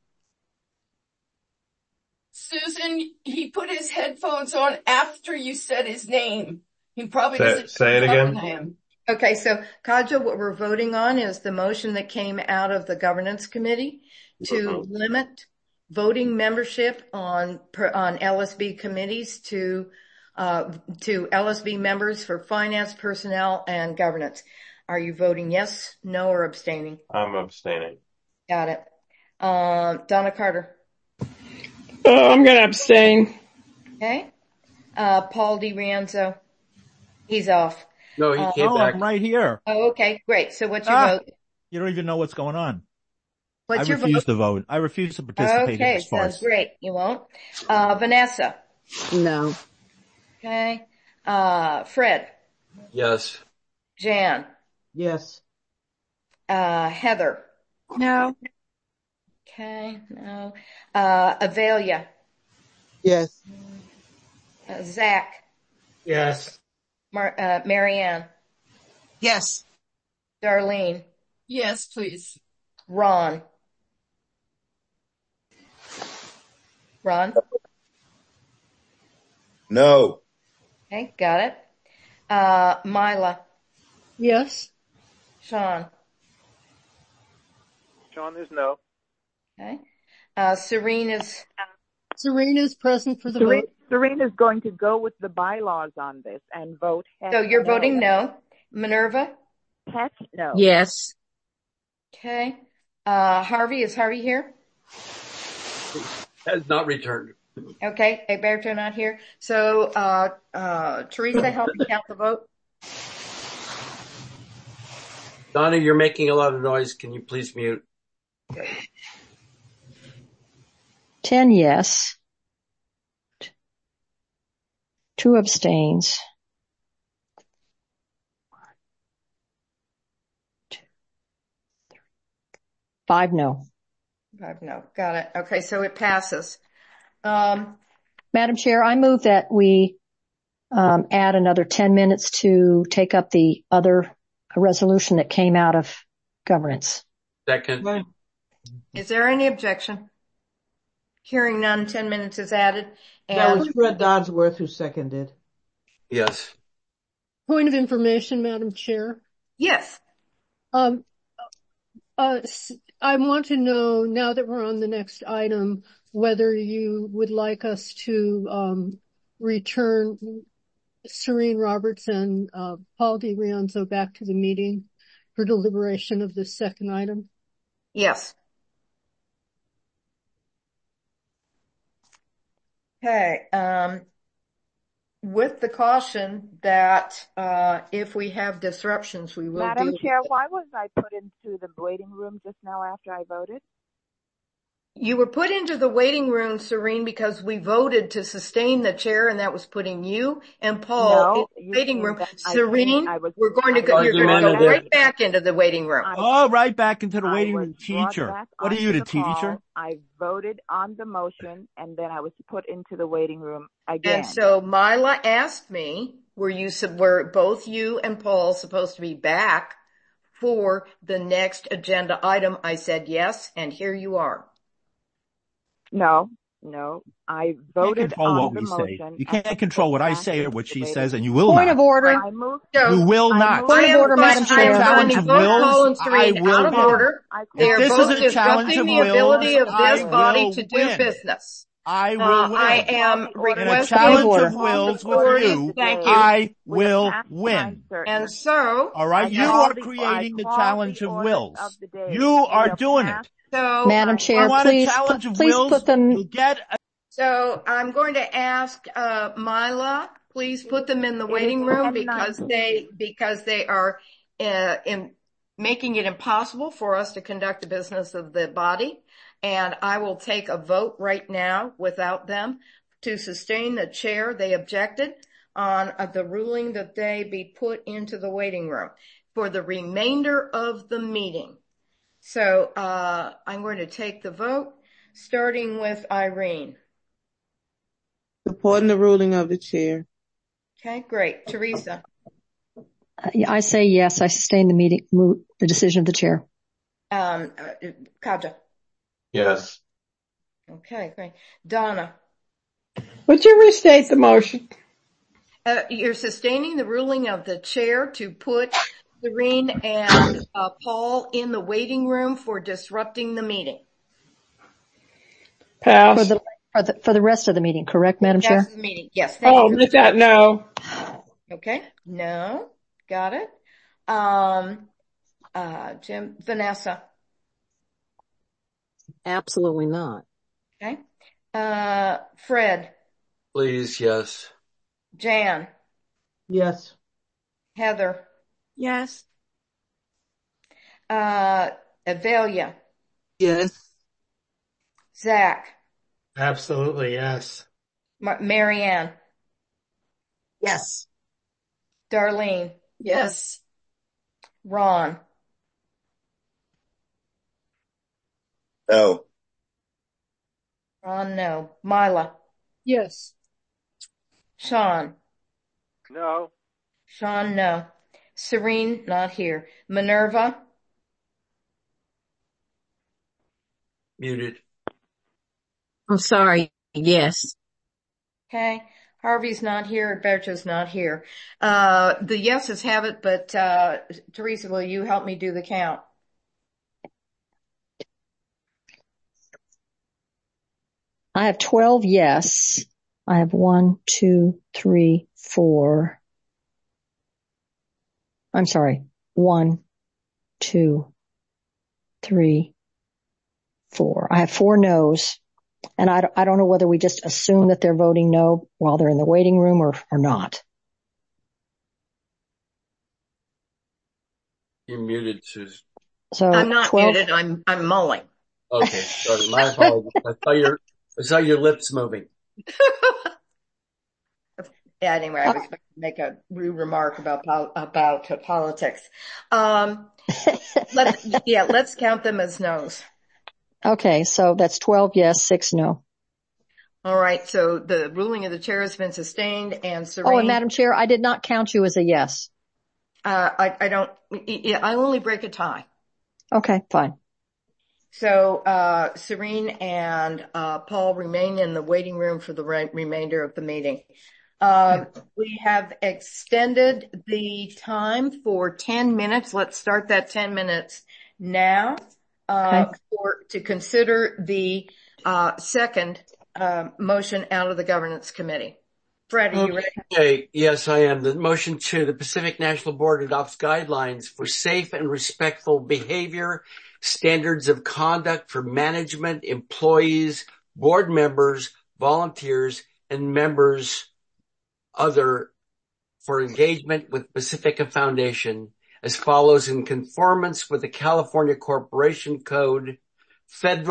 Susan, he put his headphones on after you said his name. He probably say, doesn't say it again. Him. Okay, so Kaja, what we're voting on is the motion that came out of the governance committee to mm-hmm. limit voting membership on on L S B committees to uh to L S B members for finance, personnel, and governance. Are you voting yes, no, or abstaining? I'm abstaining. Got it. Uh, Donna Carter. Uh, I'm going to abstain. Okay. Uh, Paul DiRienzo. He's off. No, he uh, came oh, back. I'm right here. Oh, okay. Great. So what's your ah, vote? You don't even know what's going on. What's I your refuse vote? to vote. I refuse to participate okay, in this farce. sounds great. You won't. Uh, Vanessa. No. Okay. Uh, Fred. Yes. Jan. Yes. Uh, Heather. No. Okay. No. Uh, Avelia. Yes. Uh, Zach. Yes. Mar- uh, Marianne. Yes. Darlene. Yes, please. Ron. Ron. No. Okay. Got it. Uh, Mila. Yes. Sean. Sean is no. Okay. Uh, Serene is. Serene is present for the Serene, vote. Serene is going to go with the bylaws on this and vote heck So you're no. voting no. Minerva. Heck no. Yes. Okay. Uh, Harvey, is Harvey here? Has not returned. Okay. Alberto not here. So, uh, uh, Teresa, help me count the vote. Donna, you're making a lot of noise. Can you please mute? Ten yes. Two abstains. Five no. Five no. Got it. Okay. So it passes. Um, Madam Chair, I move that we um, add another ten minutes to take up the other resolution that came out of governance. Second. Is there any objection? Hearing none, ten minutes is added. And that was Fred Dodsworth who seconded. Yes. Point of information, Madam Chair. Yes. Um, uh, I want to know, now that we're on the next item, whether you would like us to um, return Serene Roberts and uh, Paul DiRienzo back to the meeting for deliberation of the second item. Yes. Okay. Um, with the caution that uh, if we have disruptions, we will. Madam deal Chair, with it. why was I put into the waiting room just now after I voted? You were put into the waiting room, Serene, because we voted to sustain the chair, and that was putting you and Paul No, in the waiting room. I Serene, I was, we're going to go, you're going to go right back into the waiting room. I, oh, right back into the waiting room, teacher. What are you, the teacher? Call. I voted on the motion, and then I was put into the waiting room again. And so Mila asked me, were you, were both you and Paul supposed to be back for the next agenda item? I said yes, and here you are. No, no. I voted on the motion. Say. You can't control what I say or what she says, and you will Point not. Of order. I moved, you will not. Point of order, Madam Chair. Challenge of wills, I will out of win. order. They are If this both is a challenge of disrupting the wills, ability of this I body to do win. business. I will uh, win. I am in a requesting challenge of wills with you, Thank you. I will win. And so, all right, you are creating the challenge of wills. You are doing it. So, Madam Chair, please, put, please put them. You'll get a- so I'm going to ask uh Mila, please put them in the waiting room because they because they are uh, in making it impossible for us to conduct the business of the body. And I will take a vote right now without them to sustain the chair. They objected on uh, the ruling that they be put into the waiting room for the remainder of the meeting. So uh I'm going to take the vote, starting with Irene. Supporting the ruling of the chair. Okay, great. Teresa? Uh, I say yes, I sustain the meeting, the decision of the chair. Um, uh, Kaja? Yes. Okay, great. Donna? Would you restate the motion? Uh, you're sustaining the ruling of the chair to put Serene and uh, Paul in the waiting room for disrupting the meeting. Pass. For the, for the, for the rest of the meeting, correct, Madam Chair? Rest of the meeting, yes. Thank oh, you. make that no. Okay, no, got it. Um, uh, Jim, Vanessa? Absolutely not. Okay. Uh, Fred? Please, yes. Jan? Yes. Heather? Yes. Uh, Avelia? Yes. Zach? Absolutely, yes. Mar- Marianne? Yes. Darlene? Yes. Ron? No. Ron, no. Mila? Yes. Sean? No. Sean, no. Serene, not here. Minerva? Muted. I'm sorry. Yes. Okay. Harvey's not here. Berta's not here. Uh, the yeses have it, but, uh, Teresa, will you help me do the count? I have twelve yes. I have one, two, three, four. I'm sorry. One, two, three, four. I have four no's. And I, I don't know whether we just assume that they're voting no while they're in the waiting room or, or not. You're muted, Susan. So I'm not twelve muted. I'm, I'm mulling. Okay, sorry. My apologies. I saw your, I saw your lips moving. Yeah, anyway, I was going to make a rude remark about, about uh, politics. Um, let's, yeah, let's count them as no's. Okay. So that's twelve yes, six no. All right. So the ruling of the chair has been sustained and Serene. Oh, and Madam Chair, I did not count you as a yes. Uh, I, I don't, yeah, I only break a tie. Okay, fine. So, uh, Serene and, uh, Paul remain in the waiting room for the re- remainder of the meeting. Um, we have extended the time for ten minutes. Let's start that ten minutes now, uh, Okay. for, to consider the, uh, second, uh, motion out of the governance committee. Fred, are you ready? Okay, yes, I am. The motion to the Pacific National Board adopts guidelines for safe and respectful behavior, standards of conduct for management, employees, board members, volunteers, and members other for engagement with Pacifica Foundation as follows in conformance with the California Corporation Code, Federal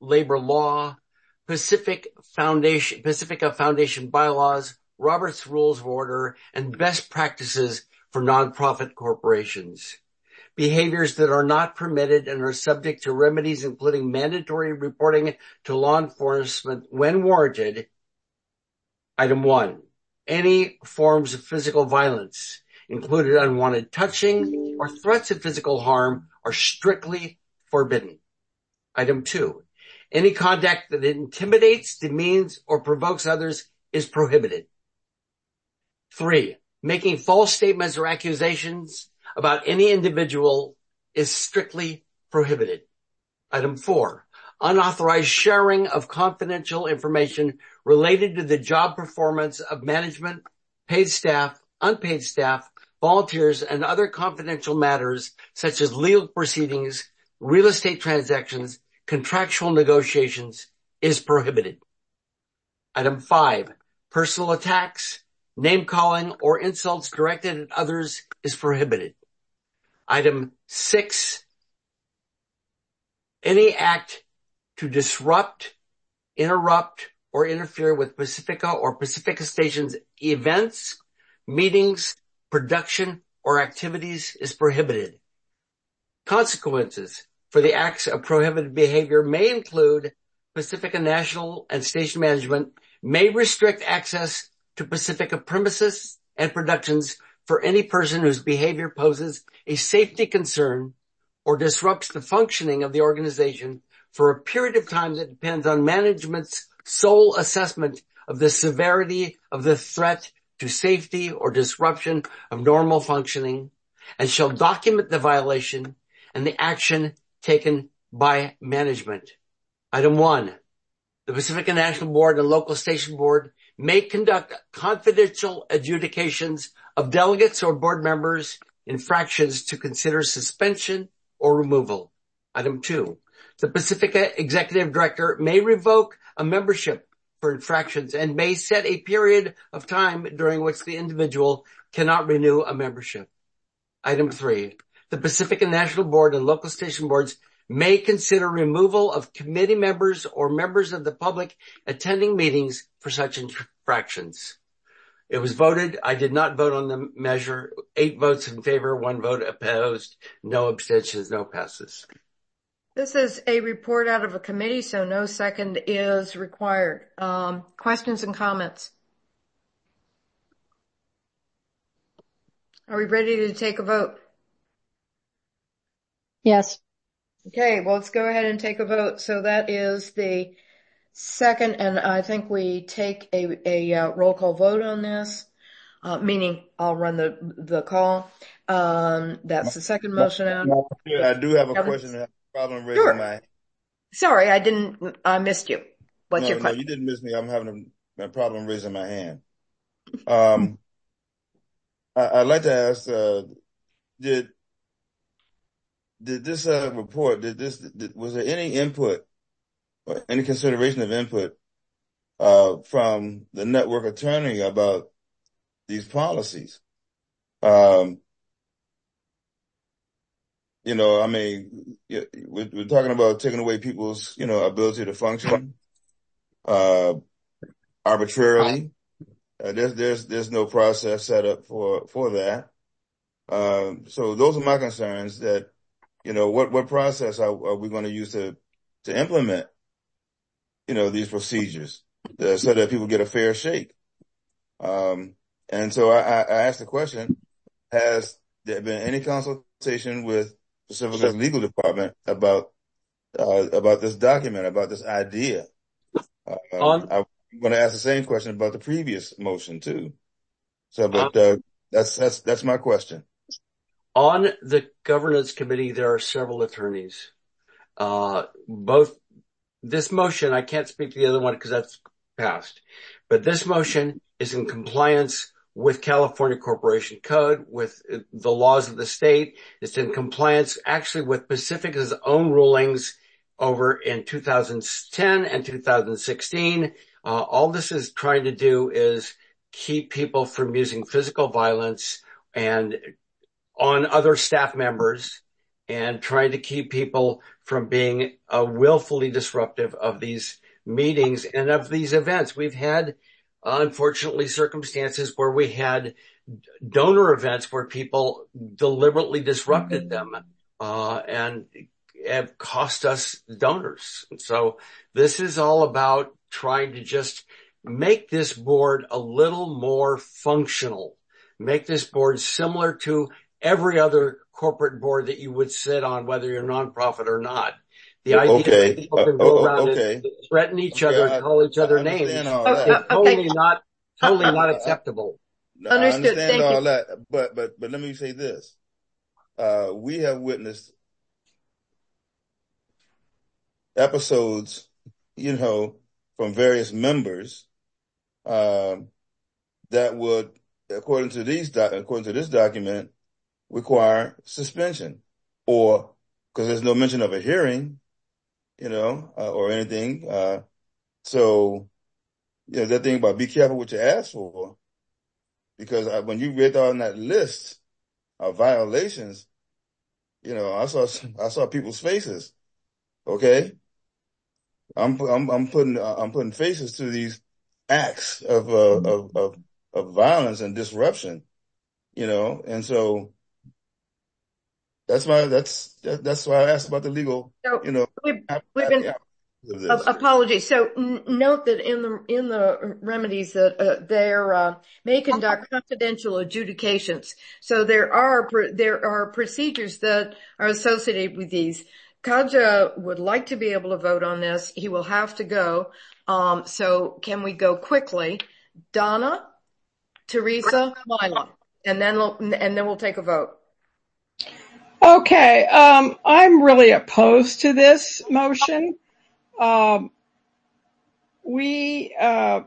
labor law, Pacific Foundation, Pacifica Foundation bylaws, Robert's Rules of Order, and best practices for nonprofit corporations. Behaviors that are not permitted and are subject to remedies, including mandatory reporting to law enforcement when warranted. Item one, any forms of physical violence, including unwanted touching or threats of physical harm, are strictly forbidden. Item two, any conduct that intimidates, demeans, or provokes others is prohibited. Three, making false statements or accusations about any individual is strictly prohibited. Item four, unauthorized sharing of confidential information related to the job performance of management, paid staff, unpaid staff, volunteers, and other confidential matters such as legal proceedings, real estate transactions, contractual negotiations is prohibited. Item five, personal attacks, name-calling, or insults directed at others is prohibited. Item six, any act to disrupt, interrupt, or interfere with Pacifica or Pacifica Station's events, meetings, production, or activities is prohibited. Consequences for the acts of prohibited behavior may include Pacifica National and Station Management may restrict access to Pacifica premises and productions for any person whose behavior poses a safety concern or disrupts the functioning of the organization for a period of time that depends on management's sole assessment of the severity of the threat to safety or disruption of normal functioning, and shall document the violation and the action taken by management. Item one, the Pacifica National Board and Local Station Board may conduct confidential adjudications of delegates or board members' infractions to consider suspension or removal. Item two, the Pacifica Executive Director may revoke a membership for infractions and may set a period of time during which the individual cannot renew a membership. Item three, the Pacifica National Board and Local Station Boards may consider removal of committee members or members of the public attending meetings for such infractions. It was voted. I did not vote on the measure. Eight votes in favor, one vote opposed, no abstentions, no passes. This is a report out of a committee, so no second is required. Um, questions and comments? Are we ready to take a vote? Yes. Okay, well, let's go ahead and take a vote. So that is the second, and I think we take a, a uh, roll call vote on this, uh, meaning I'll run the the call. Um, that's the second motion out. I do have a question. I have a problem raising Sure. my. Sorry, I didn't. I missed you. What's no, your no, question? you didn't miss me. I'm having a, a problem raising my hand. Um, I, I'd like to ask: uh, Did did this uh, report? Did this? Did, was there any input or any consideration of input uh, from the network attorney about these policies? Um, you know, I mean, we're, we're talking about taking away people's, you know, ability to function uh, arbitrarily. Uh, there's there's there's no process set up for for that. Um, so those are my concerns. That you know, what what process are, are we going to use to to implement, you know, these procedures uh, so that people get a fair shake. Um, and so I, I asked the question: has there been any consultation with Pacifica's legal department about uh, about this document, about this idea? Uh, On, I'm going to ask the same question about the previous motion too. So, but uh, that's that's that's my question. On the governance committee, there are several attorneys. Uh, both this motion, I can't speak to the other one because that's passed, but this motion is in compliance with California Corporation Code, with the laws of the state. It's in compliance actually with Pacifica's own rulings over in two thousand ten and two thousand sixteen. Uh, all this is trying to do is keep people from using physical violence and on other staff members, and trying to keep people from being uh, willfully disruptive of these meetings and of these events. We've had, uh, unfortunately, circumstances where we had donor events where people deliberately disrupted them, uh, and have cost us donors. And so this is all about trying to just make this board a little more functional, make this board similar to every other corporate board that you would sit on, whether you're nonprofit or not. The idea Okay. that people can go Uh, around okay. and threaten each Okay, other I- and call each I other names understand is all that. Oh, uh, totally okay. not, totally Uh, not uh, acceptable. I Understood. understand Thank all you. that, but but but let me say this: uh, we have witnessed episodes, you know, from various members um, that would, according to these doc- according to this document, require suspension, or because there's no mention of a hearing, you know, uh, or anything. Uh, so, you know, that thing about be careful what you ask for, because I, when you read on that list of violations, you know, I saw I saw people's faces. Okay, I'm I'm I'm putting I'm putting faces to these acts of uh, of of of violence and disruption, you know, and so that's why that's that's why I asked about the legal, So you know, we've, ap- we've ap- been, ap- of uh, this. apologies. So n- note that in the, in the remedies that, uh, there, uh, may conduct confidential adjudications. So there are, pr- there are procedures that are associated with these. Kaja would like to be able to vote on this. He will have to go. Um, so can we go quickly? Donna, Teresa, Mila, and then we'll, and then we'll take a vote. Okay, um, I'm really opposed to this motion. Um, we, uh,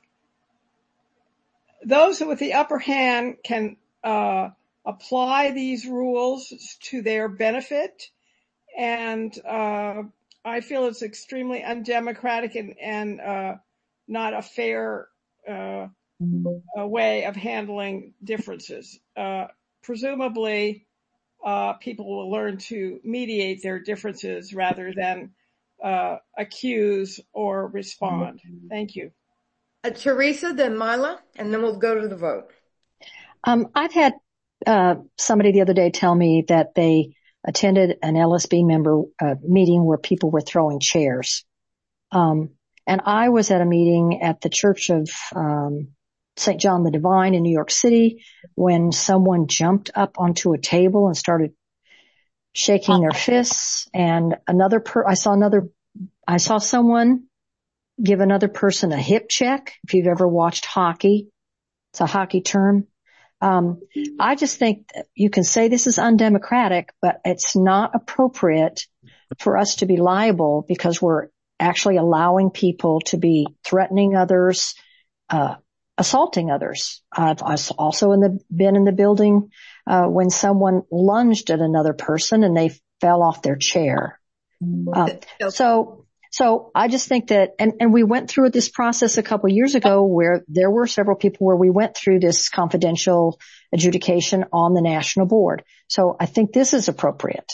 those with the upper hand can, uh, apply these rules to their benefit. And, uh, I feel it's extremely undemocratic and, and, uh, not a fair, uh, a way of handling differences. Uh, presumably, uh, people will learn to mediate their differences rather than, uh, accuse or respond. Thank you. Uh, Teresa, then Mila, and then we'll go to the vote. Um, I've had uh, somebody the other day tell me that they attended an L S B member uh, meeting where people were throwing chairs. Um, and I was at a meeting at the Church of um, Saint John the Divine in New York City when someone jumped up onto a table and started shaking their fists. And another per- I saw another, I saw someone give another person a hip check. If you've ever watched hockey, it's a hockey term. Um, I just think that you can say this is undemocratic, but it's not appropriate for us to be liable because we're actually allowing people to be threatening others, uh, assaulting others. I've also in the, been in the building, uh, when someone lunged at another person and they fell off their chair. Uh, so, So I just think that, and, and we went through this process a couple of years ago where there were several people where we went through this confidential adjudication on the national board. So I think this is appropriate.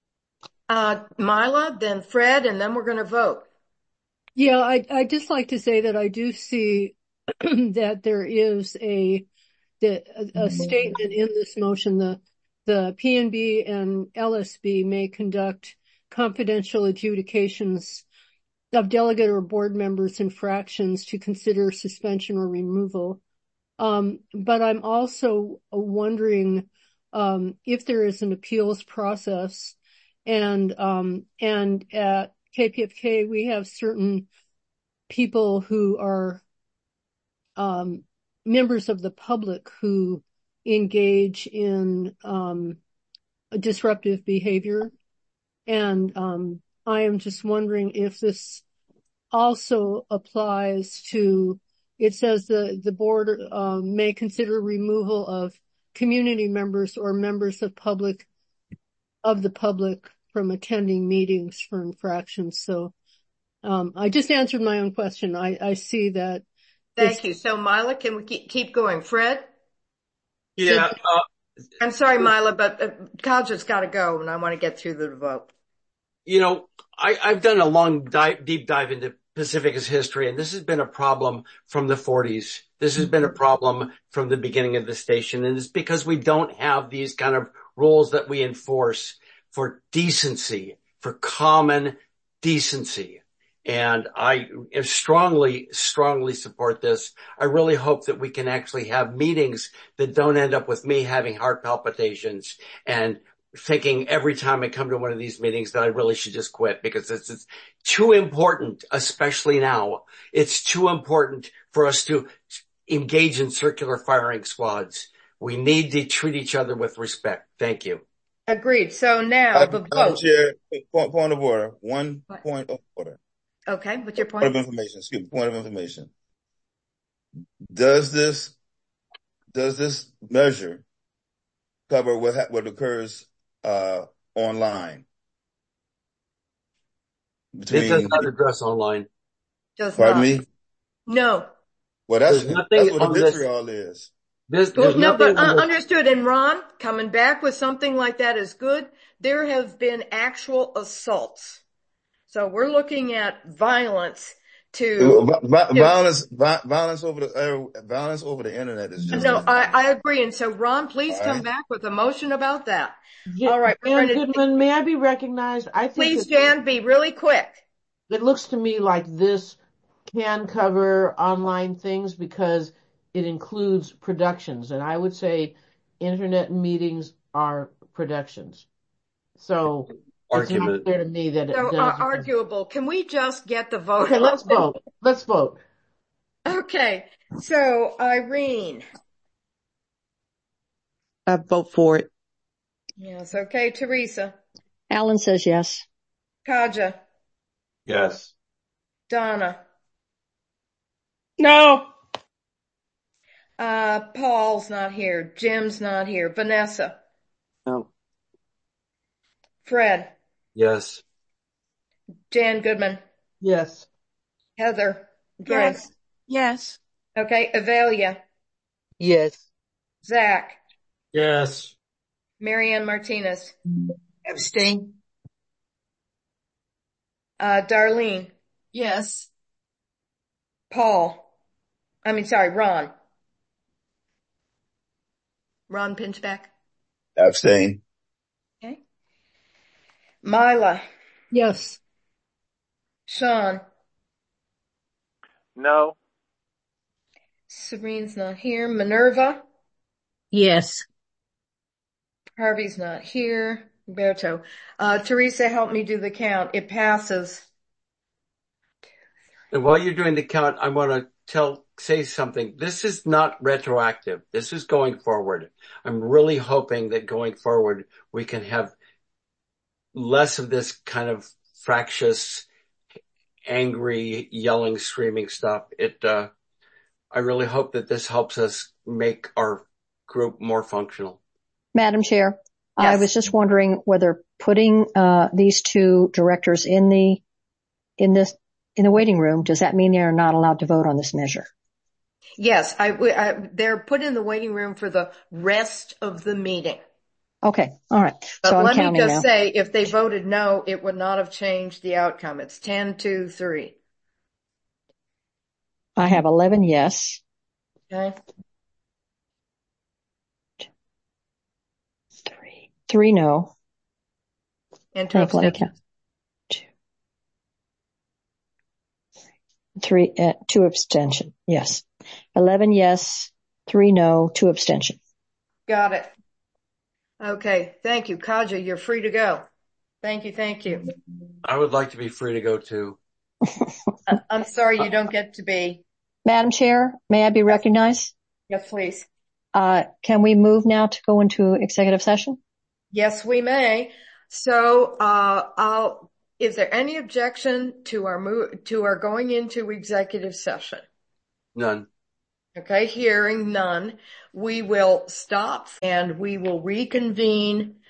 Uh, Mila, then Fred, and then we're going to vote. Yeah, I, I'd just like to say that I do see that there is a, the, a, a statement in this motion. The, the P N B and L S B may conduct confidential adjudications of delegate or board members' infractions to consider suspension or removal. Um, but I'm also wondering, um, if there is an appeals process and, um, and at K P F K, we have certain people who are, um, members of the public who engage in, um, disruptive behavior. And, um, I am just wondering if this also applies to, it says the, the board um, may consider removal of community members or members of public, of the public from attending meetings for infractions. So, um, I just answered my own question. I, I see that. Thank you. So Mila, can we keep, keep going? Fred? Yeah. Uh, I'm sorry, Mila, but uh, Kaja's got to go and I want to get through the vote. you know, I, I've done a long dive, deep dive into Pacifica's history, and this has been a problem from the forties. This has been a problem from the beginning of the station, and it's because we don't have these kind of rules that we enforce for decency, for common decency. And I strongly, strongly support this. I really hope that we can actually have meetings that don't end up with me having heart palpitations and thinking every time I come to one of these meetings that I really should just quit, because it's, it's too important, especially now. It's too important for us to engage in circular firing squads. We need to treat each other with respect. Thank you. Agreed. So now the vote. Chair, point, point of order. One what? Point of order. Okay. What's your point? Point of information. Excuse me. Point of information. Does this, does this measure cover what, ha- what occurs uh, online? Between, it does not address online. Does Pardon not. me? No. Well, that's, that's what the vitriol is. There's, well, there's no, but uh, this. Understood. And Ron, coming back with something like that is good. There have been actual assaults. So we're looking at violence to, v- to violence, vi- violence over the uh, violence over the internet is just no. I, I agree. And so, Ron, please All come right. back with a motion about that. Jan, All right, Jan Goodman, may I be recognized? I think please, it, Jan, be really quick. It looks to me like this can cover online things because it includes productions, and I would say internet meetings are productions. So Argument. It's not clear to me that it so, does. Uh, arguable. Can we just get the vote? Okay, let's vote. Let's vote. Okay. So, Irene. I vote for it. Yes. Okay. Teresa. Alan says yes. Kaja. Yes. Donna. No. Uh, Paul's not here. Jim's not here. Vanessa. No. Fred. Yes. Jan Goodman. Yes. Heather. Yes. Yes. Okay. Avelia. Yes. Zach. Yes. Marianne Martinez. Abstain. Uh, Darlene. Yes. Paul. I mean, sorry, Ron. Ron Pinchback. Abstain. Okay. Mila. Yes. Sean. No. Serene's not here. Minerva. Yes. Harvey's not here. Roberto. Uh, Teresa, help me do the count. It passes. And while you're doing the count, I want to tell, say something. This is not retroactive. This is going forward. I'm really hoping that going forward, we can have less of this kind of fractious, angry, yelling, screaming stuff. It, uh, I really hope that this helps us make our group more functional. Madam Chair, yes. I was just wondering whether putting uh, these two directors in the in this in the waiting room, does that mean they're not allowed to vote on this measure? Yes, I, I, they're put in the waiting room for the rest of the meeting. Okay, all right. But so I'm let counting me just now. say, if they voted no, it would not have changed the outcome. It's ten, two, three. I have eleven yes. Okay. Three. Three no. And two Let me abstentions. count. Two. Three, uh, two abstention. Yes. Eleven yes, three no, two abstention. Got it. Okay. Thank you. Kaja, you're free to go. Thank you. Thank you. I would like to be free to go too. I'm sorry you don't get to be. Madam Chair, may I be recognized? Yes, please. Uh, can we move now to go into executive session? Yes, we may. So, uh, I'll, is there any objection to our move, to our going into executive session? None. Okay. Hearing none, we will stop and we will reconvene